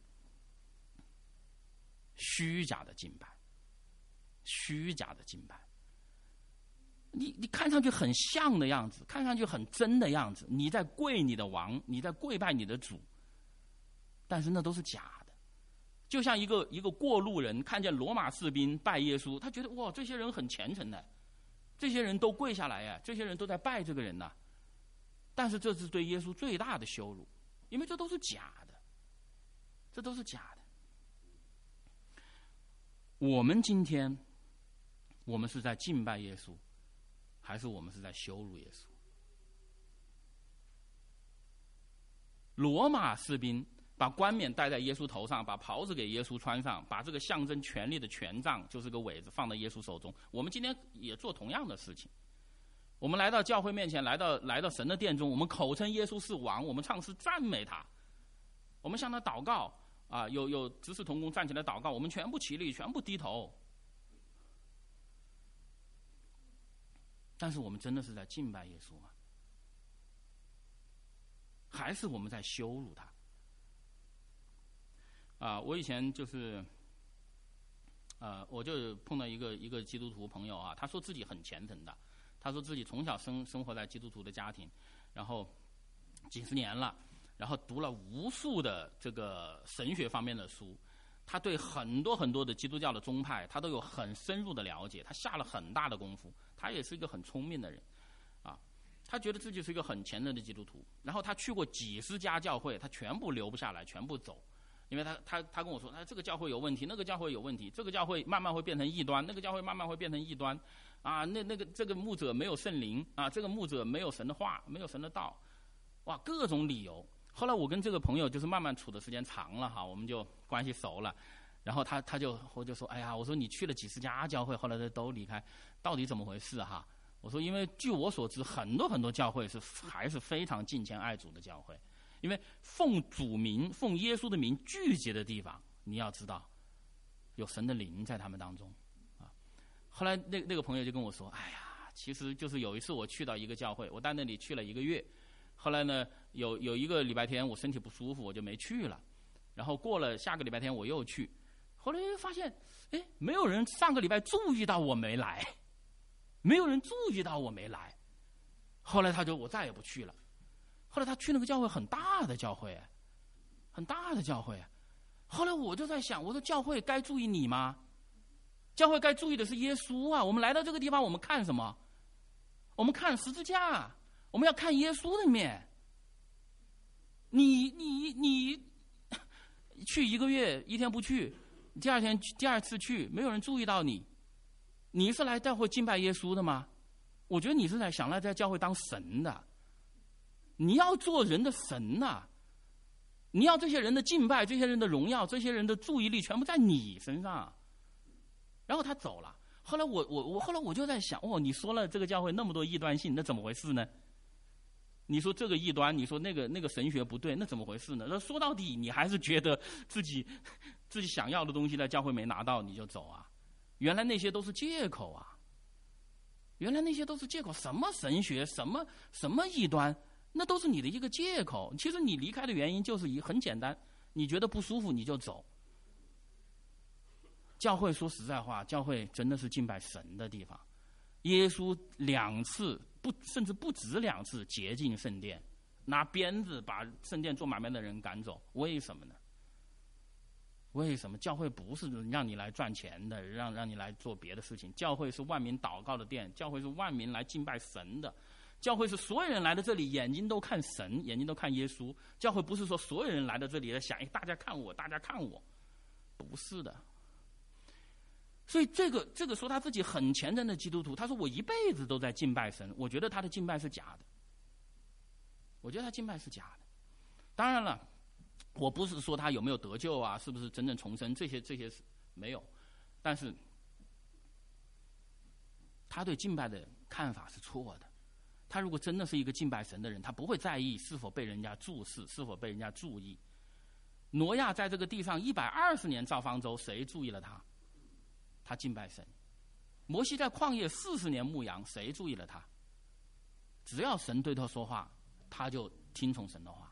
虚假的敬拜，虚假的敬拜。你你看上去很像的样子，看上去很真的样子，你在跪你的王，你在跪拜你的主，但是那都是假的。就像一个一个过路人看见罗马士兵拜耶稣，他觉得哇，这些人很虔诚的，这些人都跪下来呀，这些人都在拜这个人呐。但是这是对耶稣最大的羞辱，因为这都是假的，这都是假的。我们今天，我们是在敬拜耶稣，还是我们是在羞辱耶稣？罗马士兵把冠冕戴在耶稣头上，把袍子给耶稣穿上，把这个象征权力的权杖，就是个苇子，放在耶稣手中。我们今天也做同样的事情。我们来到教会面前，来到来到神的殿中，我们口称耶稣是王，我们唱诗赞美他，我们向他祷告啊，有有执事同工站起来祷告，我们全部起立，全部低头。但是我们真的是在敬拜耶稣吗？还是我们在羞辱他？啊，我以前就是，呃，我就碰到一个一个基督徒朋友啊，他说自己很虔诚的，他说自己从小生生活在基督徒的家庭，然后几十年了，然后读了无数的这个神学方面的书，他对很多很多的基督教的宗派，他都有很深入的了解，他下了很大的功夫，他也是一个很聪明的人，啊，他觉得自己是一个很虔诚的基督徒，然后他去过几十家教会，他全部留不下来，全部走。因为他他他跟我说，他这个教会有问题，那个教会有问题，这个教会慢慢会变成异端，那个教会慢慢会变成异端，啊，那那个这个牧者没有圣灵啊，这个牧者没有神的话，没有神的道，哇，各种理由。后来我跟这个朋友就是慢慢处的时间长了哈，我们就关系熟了，然后他他就我就说，哎呀，我说你去了几十家教会，后来都离开，到底怎么回事哈？我说，因为据我所知，很多很多教会是还是非常敬虔爱主的教会。因为奉主名、奉耶稣的名聚集的地方，你要知道，有神的灵在他们当中啊。后来那那个朋友就跟我说：“哎呀，其实就是有一次我去到一个教会，我在那里去了一个月，后来呢，有有一个礼拜天我身体不舒服，我就没去了。然后过了下个礼拜天我又去，后来发现，哎，没有人上个礼拜注意到我没来，没有人注意到我没来。后来他就我再也不去了。”后来他去那个教会很大的教会，很大的教会。后来我就在想，我说教会该注意你吗？教会该注意的是耶稣啊！我们来到这个地方，我们看什么？ 我们看十字架，我们要看耶稣的面。你你你去一个月一天不去，第二天第二次去，没有人注意到你，你是来教会敬拜耶稣的吗？我觉得你是来想来在教会当神的。你要做人的神呐、啊！你要这些人的敬拜，这些人的荣耀，这些人的注意力全部在你身上。然后他走了。后来我我我后来我就在想，哦，你说了这个教会那么多异端性，那怎么回事呢？你说这个异端，你说那个那个神学不对，那怎么回事呢？那说到底，你还是觉得自己自己想要的东西在教会没拿到，你就走啊？原来那些都是借口啊！原来那些都是借口，什么神学，什么什么异端，那都是你的一个借口。其实你离开的原因就是一很简单，你觉得不舒服你就走。教会说实在话，教会真的是敬拜神的地方。耶稣两次不甚至不止两次洁净圣殿，拿鞭子把圣殿做买卖的人赶走，为什么呢？为什么？教会不是让你来赚钱的，让让你来做别的事情。教会是万民祷告的殿，教会是万民来敬拜神的，教会是所有人来到这里眼睛都看神，眼睛都看耶稣。教会不是说所有人来到这里来想，哎，大家看我，大家看我，不是的。所以这个这个说他自己很虔诚的基督徒，他说我一辈子都在敬拜神，我觉得他的敬拜是假的，我觉得他敬拜是假的。当然了，我不是说他有没有得救啊，是不是真正重生，这些这些是没有，但是他对敬拜的看法是错的。他如果真的是一个敬拜神的人，他不会在意是否被人家注视，是否被人家注意。挪亚在这个地上一百二十年造方舟，谁注意了他？他敬拜神。摩西在旷野四十年牧羊，谁注意了他？只要神对他说话，他就听从神的话。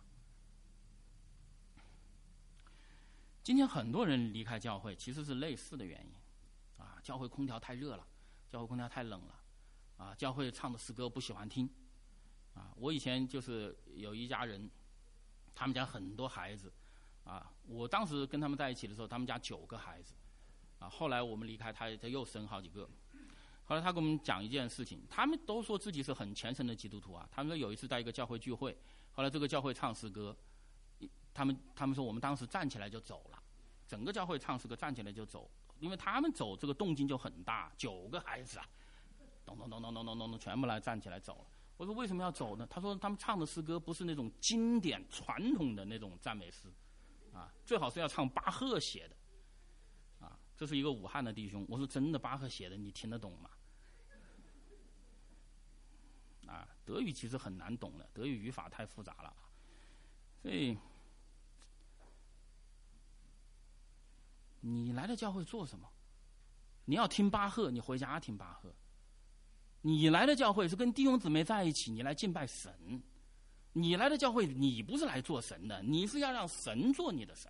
今天很多人离开教会，其实是类似的原因啊，教会空调太热了，教会空调太冷了啊，教会唱的诗歌不喜欢听啊。我以前就是有一家人，他们家很多孩子啊，我当时跟他们在一起的时候，他们家九个孩子。啊，后来我们离开他，他又生好几个。后来他跟我们讲一件事情，他们都说自己是很虔诚的基督徒啊。他们说有一次在一个教会聚会，后来这个教会唱诗歌，他们他们说我们当时站起来就走了，整个教会唱诗歌站起来就走，因为他们走这个动静就很大，九个孩子啊，咚咚咚咚咚咚咚咚，全部来站起来走了。我说为什么要走呢？他说他们唱的诗歌不是那种经典传统的那种赞美诗，啊，最好是要唱巴赫写的。这是一个武汉的弟兄，我说真的，巴赫写的你听得懂吗？啊，德语其实很难懂的，德语语法太复杂了，所以你来了教会做什么？你要听巴赫，你回家听巴赫。你来了教会是跟弟兄姊妹在一起，你来敬拜神。你来了教会，你不是来做神的，你是要让神做你的神。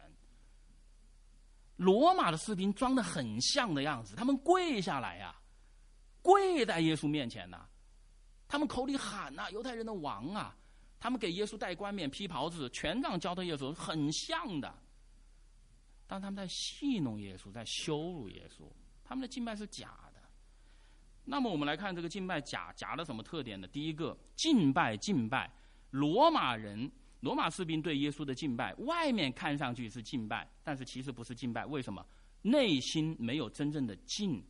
罗马的士兵装得很像的样子，他们跪下来呀、啊，跪在耶稣面前呐、啊，他们口里喊呐、啊，犹太人的王啊，他们给耶稣戴冠冕、披袍子，权杖交到耶稣，很像的。但他们在戏弄耶稣，在羞辱耶稣，他们的敬拜是假的。那么我们来看这个敬拜假假的什么特点呢？第一个，敬拜敬拜，罗马人。罗马士兵对耶稣的敬拜，外面看上去是敬拜，但是其实不是敬拜。为什么？内心没有真正的敬、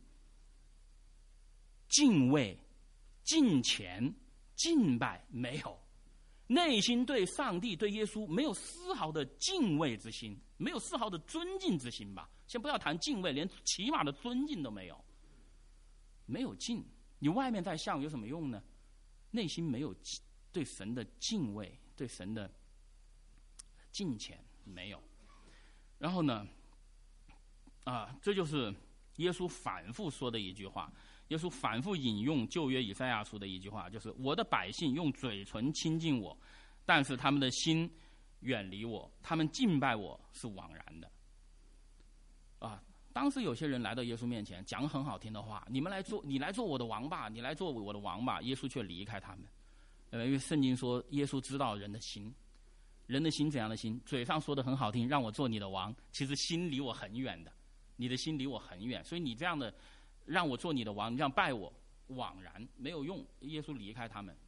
敬畏、敬虔、敬拜，没有。内心对上帝、对耶稣没有丝毫的敬畏之心，没有丝毫的尊敬之心吧？先不要谈敬畏，连起码的尊敬都没有。没有敬，你外面再像有什么用呢？内心没有对神的敬畏，对神的敬虔没有。然后呢，啊，这就是耶稣反复说的一句话。耶稣反复引用旧约以赛亚书的一句话，就是我的百姓用嘴唇亲近我，但是他们的心远离我，他们敬拜我是枉然的。啊，当时有些人来到耶稣面前讲很好听的话，你们来做，你来做我的王吧，你来做我的王吧。耶稣却离开他们，因为圣经说耶稣知道人的心。人的心怎样的心？嘴上说的很好听，让我做你的王，其实心离我很远的。你的心离我很远，所以你这样的让我做你的王，你这样拜我， 枉然，没有用。耶稣离开他们，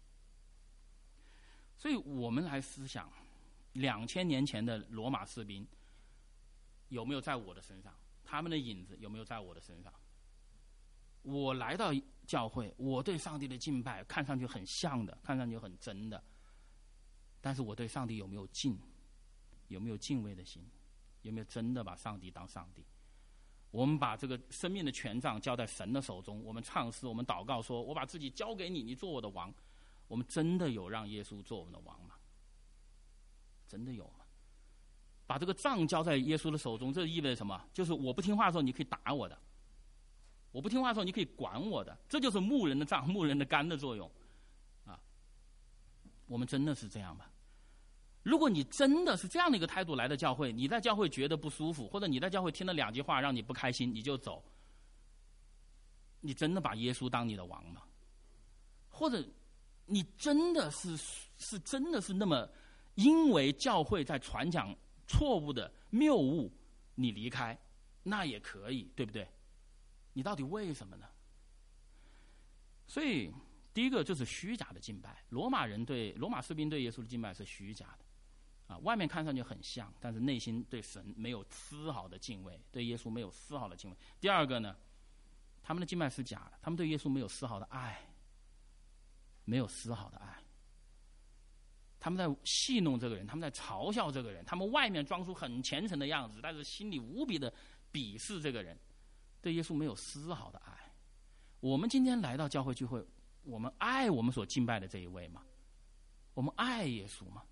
所以我们来思想，两千年前的罗马士兵有没有在我的身上？他们的影子有没有在我的身上？我来到教会，我对上帝的敬拜看上去很像的，看上去很真的，但是我对上帝有没有敬？有没有敬畏的心？有没有真的把上帝当上帝？我们把这个生命的权杖交在神的手中，我们唱诗，我们祷告说，我把自己交给你，你做我的王。我们真的有让耶稣做我们的王吗？真的有吗？把这个杖交在耶稣的手中，这意味着什么？就是我不听话的时候你可以打我的，我不听话的时候你可以管我的，这就是牧人的杖、牧人的竿的作用啊。我们真的是这样吗？如果你真的是这样的一个态度来的教会，你在教会觉得不舒服，或者你在教会听了两句话让你不开心，你就走，你真的把耶稣当你的王吗？或者你真的是是真的是那么因为教会在传讲错误的谬误你离开，那也可以，对不对？你到底为什么呢？所以第一个就是虚假的敬拜，罗马人对罗马士兵对耶稣的敬拜是虚假的啊，外面看上去很像，但是内心对神没有丝毫的敬畏，对耶稣没有丝毫的敬畏。第二个呢，他们的敬拜是假的，他们对耶稣没有丝毫的爱，没有丝毫的爱。他们在戏弄这个人，他们在嘲笑这个人，他们外面装出很虔诚的样子，但是心里无比的鄙视这个人，对耶稣没有丝毫的爱。我们今天来到教会聚会，我们爱我们所敬拜的这一位吗？我们爱耶稣吗？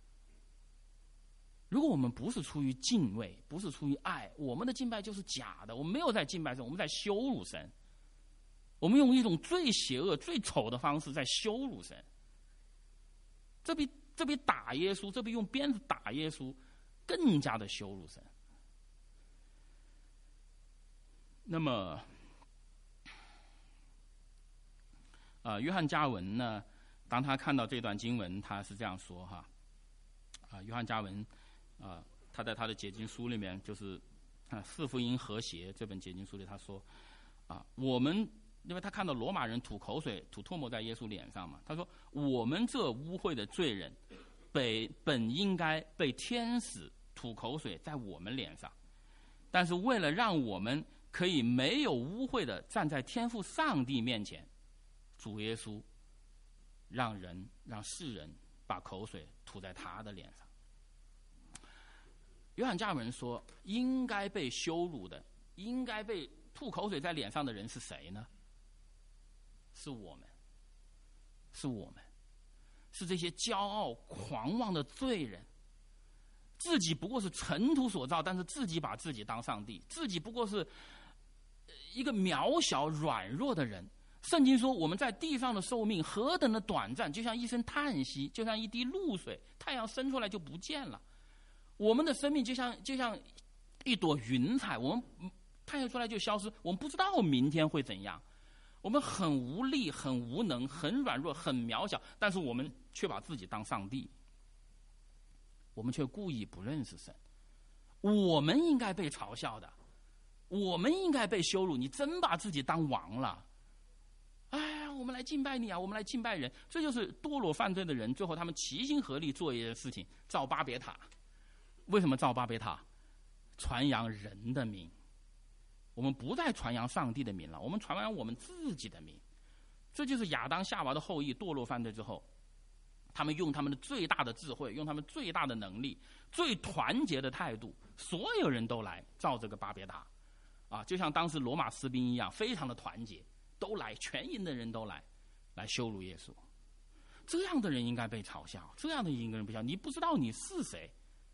如果我们不是出于敬畏，不是出于爱，我们的敬拜就是假的，我们没有在敬拜神，我们在羞辱神，我们用一种最邪恶最丑的方式在羞辱神，这比这比打耶稣，这比用鞭子打耶稣更加的羞辱神。那么呃，约翰加文呢，当他看到这段经文，他是这样说哈，啊，约翰加文啊，他在他的解经书里面，就是啊《四福音和谐》这本解经书里，他说啊，我们因为他看到罗马人吐口水、吐唾沫在耶稣脸上嘛，他说我们这污秽的罪人，本本应该被天使吐口水在我们脸上，但是为了让我们可以没有污秽的站在天父上帝面前，主耶稣让人让世人把口水吐在他的脸上。约翰加文说，应该被羞辱的，应该被吐口水在脸上的人是谁呢？是我们，是我们，是这些骄傲狂妄的罪人，自己不过是尘土所造，但是自己把自己当上帝，自己不过是一个渺小软弱的人。圣经说我们在地上的寿命何等的短暂，就像一声叹息，就像一滴露水，太阳升出来就不见了。我们的生命就像就像一朵云彩，我们太阳出来就消失，我们不知道明天会怎样，我们很无力很无能很软弱很渺小，但是我们却把自己当上帝，我们却故意不认识神。我们应该被嘲笑的，我们应该被羞辱，你真把自己当王了，哎，我们来敬拜你啊，我们来敬拜人。这就是堕落犯罪的人最后他们齐心合力做一件事情，造巴别塔。为什么造巴别塔？传扬人的名，我们不再传扬上帝的名了，我们传扬我们自己的名。这就是亚当夏娃的后裔堕落犯罪之后，他们用他们的最大的智慧，用他们最大的能力，最团结的态度，所有人都来造这个巴别塔啊，就像当时罗马士兵一样，非常的团结，都来，全营的人都来，来羞辱耶稣。这样的人应该被嘲笑，这样的一个人不笑，你不知道你是谁。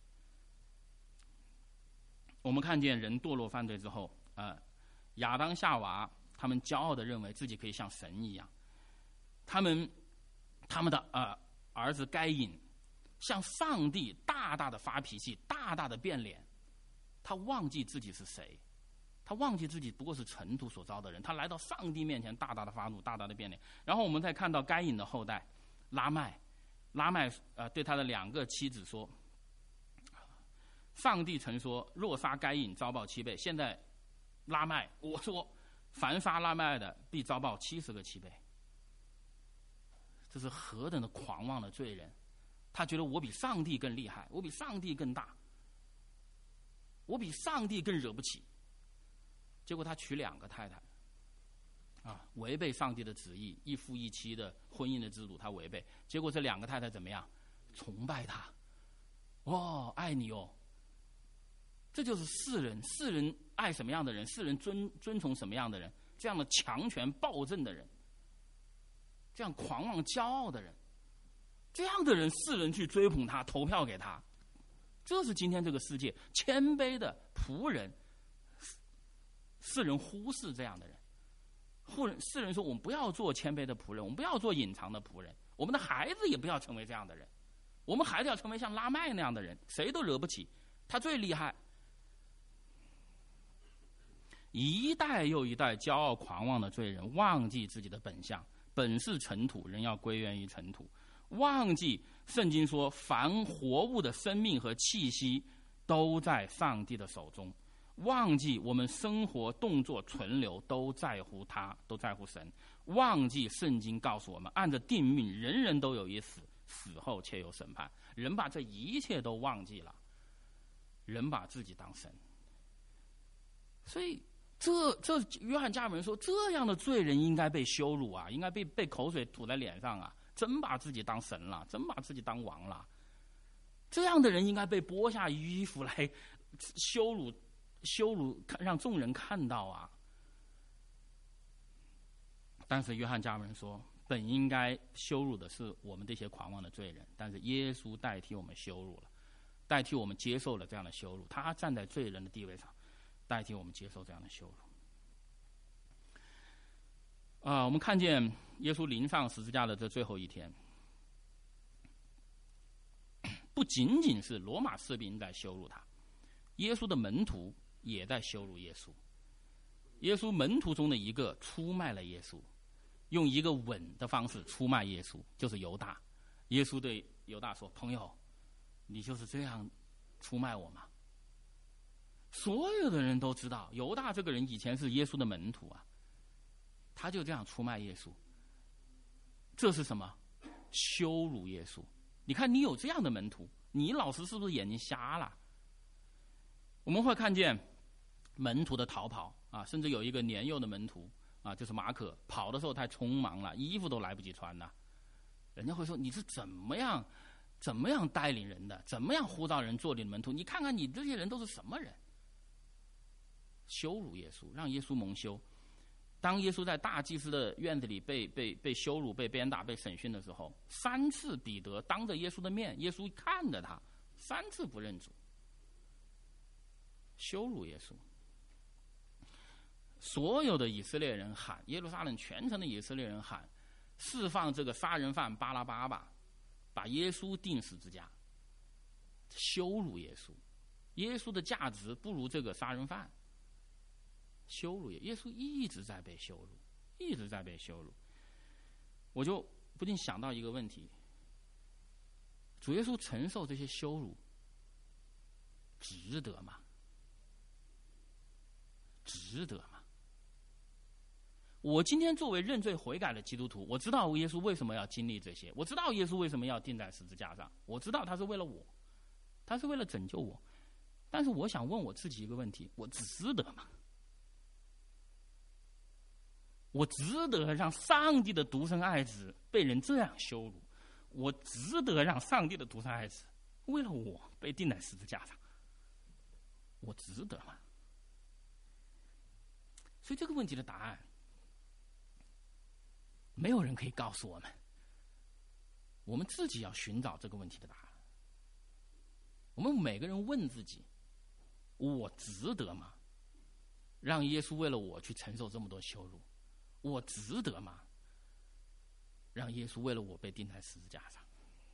我们看见人堕落犯罪之后，呃，亚当夏娃他们骄傲地认为自己可以像神一样，他们他们的呃儿子该隐向上帝大大的发脾气，大大的变脸，他忘记自己是谁，他忘记自己不过是尘土所造的人，他来到上帝面前大大的发怒，大大的变脸。然后我们再看到该隐的后代拉麦，拉麦呃对他的两个妻子说，上帝曾说若杀该隐遭报七倍，现在拉麦我说凡杀拉麦的，必遭报七十个七倍。这是何等的狂妄的罪人！他觉得我比上帝更厉害，我比上帝更大，我比上帝更惹不起。结果他娶两个太太，啊，违背上帝的旨意，一夫一妻的婚姻的制度，他违背。结果这两个太太怎么样？崇拜他，哦，爱你哦。这就是世人，世人爱什么样的人，世人尊尊崇什么样的人，这样的强权暴政的人，这样狂妄骄傲的人，这样的人，世人去追捧他，投票给他。这是今天这个世界谦卑的仆人，世人忽视这样的人。世人世人说，我们不要做谦卑的仆人，我们不要做隐藏的仆人，我们的孩子也不要成为这样的人，我们孩子要成为像拉麦那样的人，谁都惹不起，他最厉害。一代又一代骄傲狂妄的罪人，忘记自己的本相，本是尘土，人要归元于尘土。忘记圣经说，凡活物的生命和气息都在上帝的手中。忘记我们生活、动作、存留都在乎他，都在乎神。忘记圣经告诉我们，按着定命，人人都有一死，死后且有审判。人把这一切都忘记了，人把自己当神。所以这这约翰加尔文说，这样的罪人应该被羞辱啊，应该被被口水吐在脸上啊，真把自己当神了，真把自己当王了。这样的人应该被剥下衣服来羞辱，羞辱让众人看到啊。但是约翰加尔文说，本应该羞辱的是我们这些狂妄的罪人，但是耶稣代替我们羞辱了，代替我们接受了这样的羞辱，他站在罪人的地位上，代替我们接受这样的羞辱。啊、呃，我们看见耶稣临上十字架的这最后一天，不仅仅是罗马士兵在羞辱他，耶稣的门徒也在羞辱耶稣。耶稣门徒中的一个出卖了耶稣，用一个吻的方式出卖耶稣，就是犹大。耶稣对犹大说：“朋友，你就是这样出卖我吗？”所有的人都知道，犹大这个人以前是耶稣的门徒啊，他就这样出卖耶稣。这是什么？羞辱耶稣。你看，你有这样的门徒，你老师是不是眼睛瞎了？我们会看见门徒的逃跑啊，甚至有一个年幼的门徒啊，就是马可，跑的时候太匆忙了，衣服都来不及穿了。人家会说，你是怎么样怎么样带领人的，怎么样呼召人做你的门徒？你看看你这些人都是什么人？羞辱耶稣，让耶稣蒙羞。当耶稣在大祭司的院子里被被被羞辱、被鞭打、被审讯的时候，三次彼得当着耶稣的面，耶稣看着他，三次不认主，羞辱耶稣。所有的以色列人喊，耶路撒冷全城的以色列人喊，释放这个杀人犯巴拉巴吧，把耶稣钉十字架，羞辱耶稣。耶稣的价值不如这个杀人犯，羞辱耶耶稣一直在被羞辱，一直在被羞辱。我就不禁想到一个问题：主耶稣承受这些羞辱，值得吗？值得吗？我今天作为认罪悔改的基督徒，我知道耶稣为什么要经历这些，我知道耶稣为什么要钉在十字架上，我知道他是为了我，他是为了拯救我。但是我想问我自己一个问题：我值得吗？我值得让上帝的独生爱子被人这样羞辱？我值得让上帝的独生爱子为了我被钉在十字架上？我值得吗？所以这个问题的答案，没有人可以告诉我们，我们自己要寻找这个问题的答案。我们每个人问自己：我值得吗？让耶稣为了我去承受这么多羞辱，我值得吗？让耶稣为了我被钉在十字架上。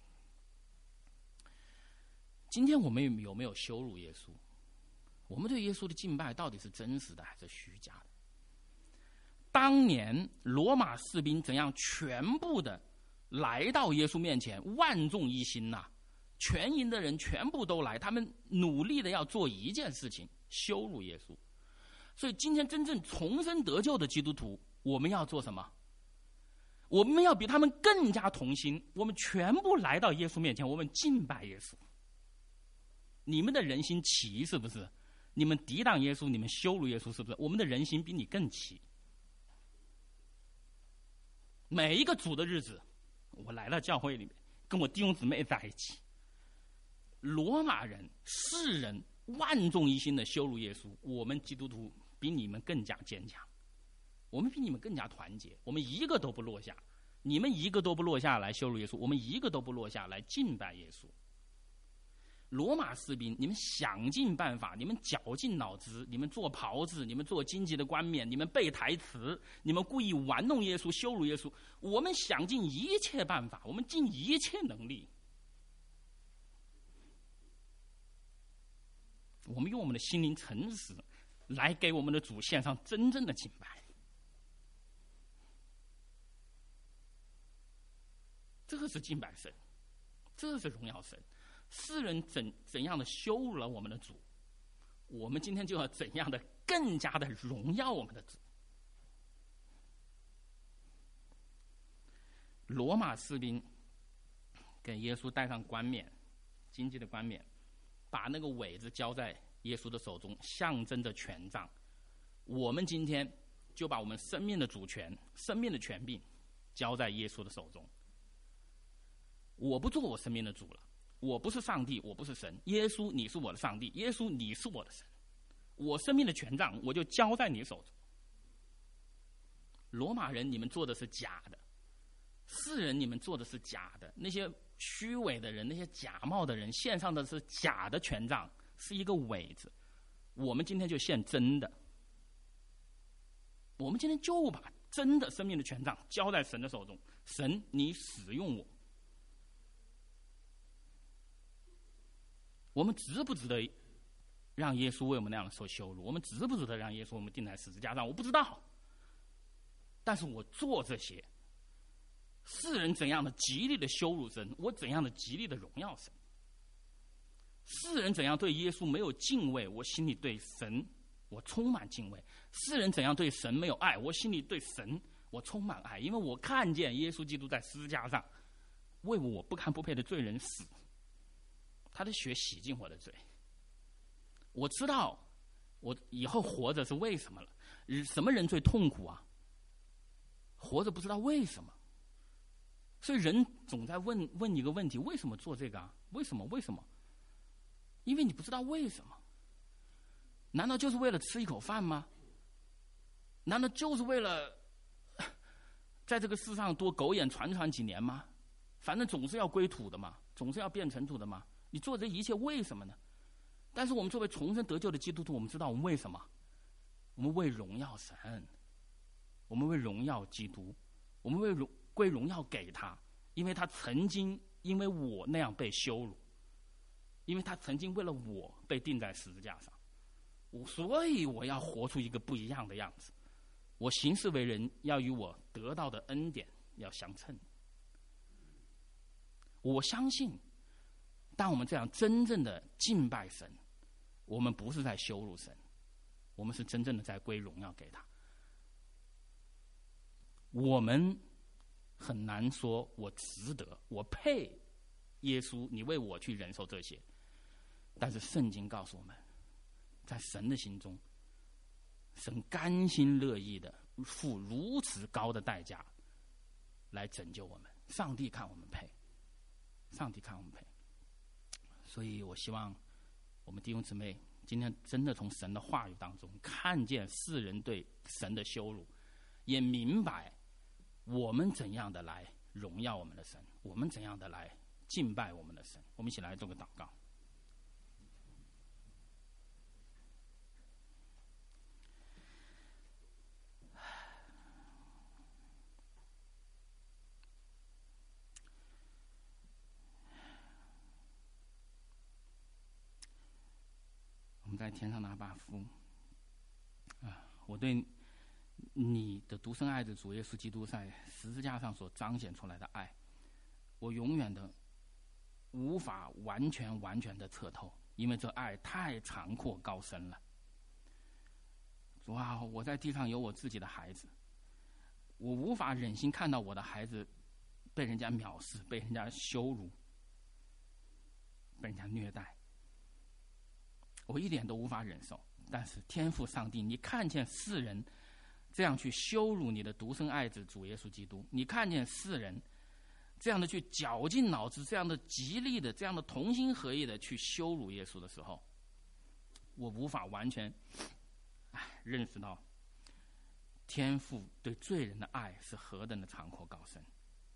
今天我们有没有羞辱耶稣？我们对耶稣的敬拜到底是真实的还是虚假的？当年罗马士兵怎样全部的来到耶稣面前，万众一心呐、啊，全营的人全部都来，他们努力的要做一件事情，羞辱耶稣。 所以今天真正重生得救的基督徒，我们要做什么？我们要比他们更加同心，我们全部来到耶稣面前，我们敬拜耶稣。你们的人心齐是不是？你们抵挡耶稣，你们羞辱耶稣是不是？我们的人心比你更齐。每一个主的日子，我来到教会里面，跟我弟兄姊妹在一起。罗马人、世人万众一心的羞辱耶稣，我们基督徒比你们更加坚强，我们比你们更加团结，我们一个都不落下。你们一个都不落下来羞辱耶稣，我们一个都不落下来敬拜耶稣。罗马士兵，你们想尽办法，你们绞尽脑汁，你们做袍子，你们做荆棘的冠冕，你们背台词，你们故意玩弄耶稣，羞辱耶稣。我们想尽一切办法，我们尽一切能力，我们用我们的心灵诚实来给我们的主献上真正的敬拜。这是敬拜神，这是荣耀神。世人怎怎样的羞辱了我们的主，我们今天就要怎样的更加的荣耀我们的主。罗马士兵给耶稣戴上冠冕，荆棘的冠冕，把那个苇子交在耶稣的手中，象征着权杖。我们今天就把我们生命的主权、生命的权柄交在耶稣的手中。我不做我生命的主了，我不是上帝，我不是神。耶稣，你是我的上帝；耶稣，你是我的神。我生命的权杖，我就交在你手中。罗马人，你们做的是假的；世人，你们做的是假的。那些虚伪的人，那些假冒的人，献上的是假的权杖，是一个苇子。我们今天就献真的。我们今天就把真的生命的权杖交在神的手中。神，你使用我。我们值不值得让耶稣为我们那样受羞辱？我们值不值得让耶稣我们钉在十字架上？我不知道。但是我做这些，世人怎样的极力的羞辱神，我怎样的极力的荣耀神。世人怎样对耶稣没有敬畏，我心里对神我充满敬畏。世人怎样对神没有爱，我心里对神我充满爱，因为我看见耶稣基督在十字架上为我不堪不配的罪人死，他的血洗净我的罪。我知道我以后活着是为什么了。什么人最痛苦啊？活着不知道为什么。所以人总在问问一个问题：为什么做这个啊？为什么？为什么？因为你不知道为什么。难道就是为了吃一口饭吗？难道就是为了在这个世上多苟延传传几年吗？反正总是要归土的嘛，总是要变尘土的嘛。你做这一切为什么呢？但是我们作为重生得救的基督徒，我们知道我们为什么？我们为荣耀神，我们为荣耀基督，我们为荣归荣耀给他，因为他曾经因为我那样被羞辱，因为他曾经为了我被钉在十字架上，所以我要活出一个不一样的样子。我行事为人要与我得到的恩典要相称。我相信当我们这样真正的敬拜神，我们不是在羞辱神，我们是真正的在归荣耀给他。我们很难说我值得，我配耶稣你为我去忍受这些，但是圣经告诉我们，在神的心中，神甘心乐意的付如此高的代价来拯救我们。上帝看我们配，上帝看我们配。所以我希望我们弟兄姊妹今天真的从神的话语当中看见世人对神的羞辱，也明白我们怎样的来荣耀我们的神，我们怎样的来敬拜我们的神。我们一起来做个祷告。我们在天上的阿爸父啊，我对你的独生爱子主耶稣基督在十字架上所彰显出来的爱，我永远的无法完全完全的彻透，因为这爱太长阔高深了。 主啊，我在地上有我自己的孩子，我无法忍心看到我的孩子被人家藐视，被人家羞辱，被人家虐待，我一点都无法忍受。但是天父上帝，你看见世人这样去羞辱你的独生爱子主耶稣基督，你看见世人这样的去绞尽脑汁，这样的极力的，这样的同心合意的去羞辱耶稣的时候，我无法完全唉认识到天父对罪人的爱是何等的长阔高深。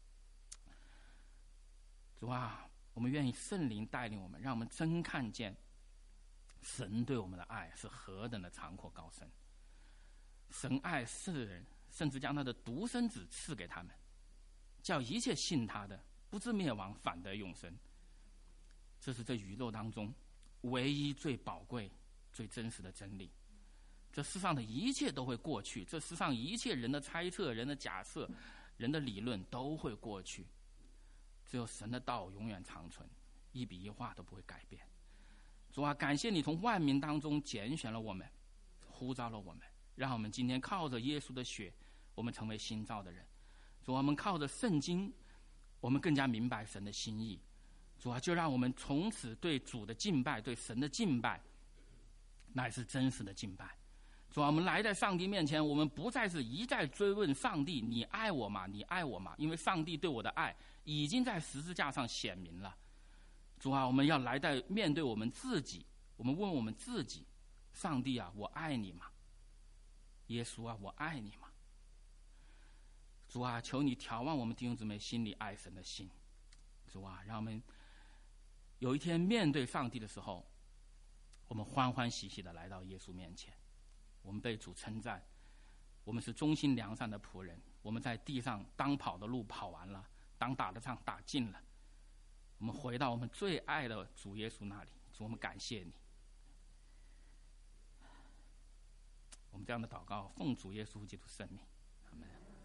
主啊，我们愿意圣灵带领我们，让我们真看见神对我们的爱是何等的长阔高深。神爱世人，甚至将他的独生子赐给他们，叫一切信他的不至灭亡，反得永生。这是这宇宙当中唯一最宝贵最真实的真理。这世上的一切都会过去，这世上一切人的猜测、人的假设、人的理论都会过去，只有神的道永远长存，一笔一画都不会改变。主啊，感谢你从万民当中拣选了我们，呼召了我们，让我们今天靠着耶稣的血，我们成为新造的人。主啊，我们靠着圣经，我们更加明白神的心意。主啊，就让我们从此对主的敬拜，对神的敬拜，乃是真实的敬拜。主啊，我们来在上帝面前，我们不再是一再追问上帝，你爱我吗？你爱我吗？因为上帝对我的爱已经在十字架上显明了。主啊，我们要来在面对我们自己，我们问我们自己，上帝啊，我爱你吗？耶稣啊，我爱你吗？主啊，求你调望我们弟兄姊妹心里爱神的心。主啊，让我们有一天面对上帝的时候，我们欢欢喜喜的来到耶稣面前，我们被主称赞，我们是忠心良善的仆人，我们在地上当跑的路跑完了，当打的仗打尽了，我们回到我们最爱的主耶稣那里。主，我们感谢你。我们这样的祷告奉主耶稣基督圣名，阿们。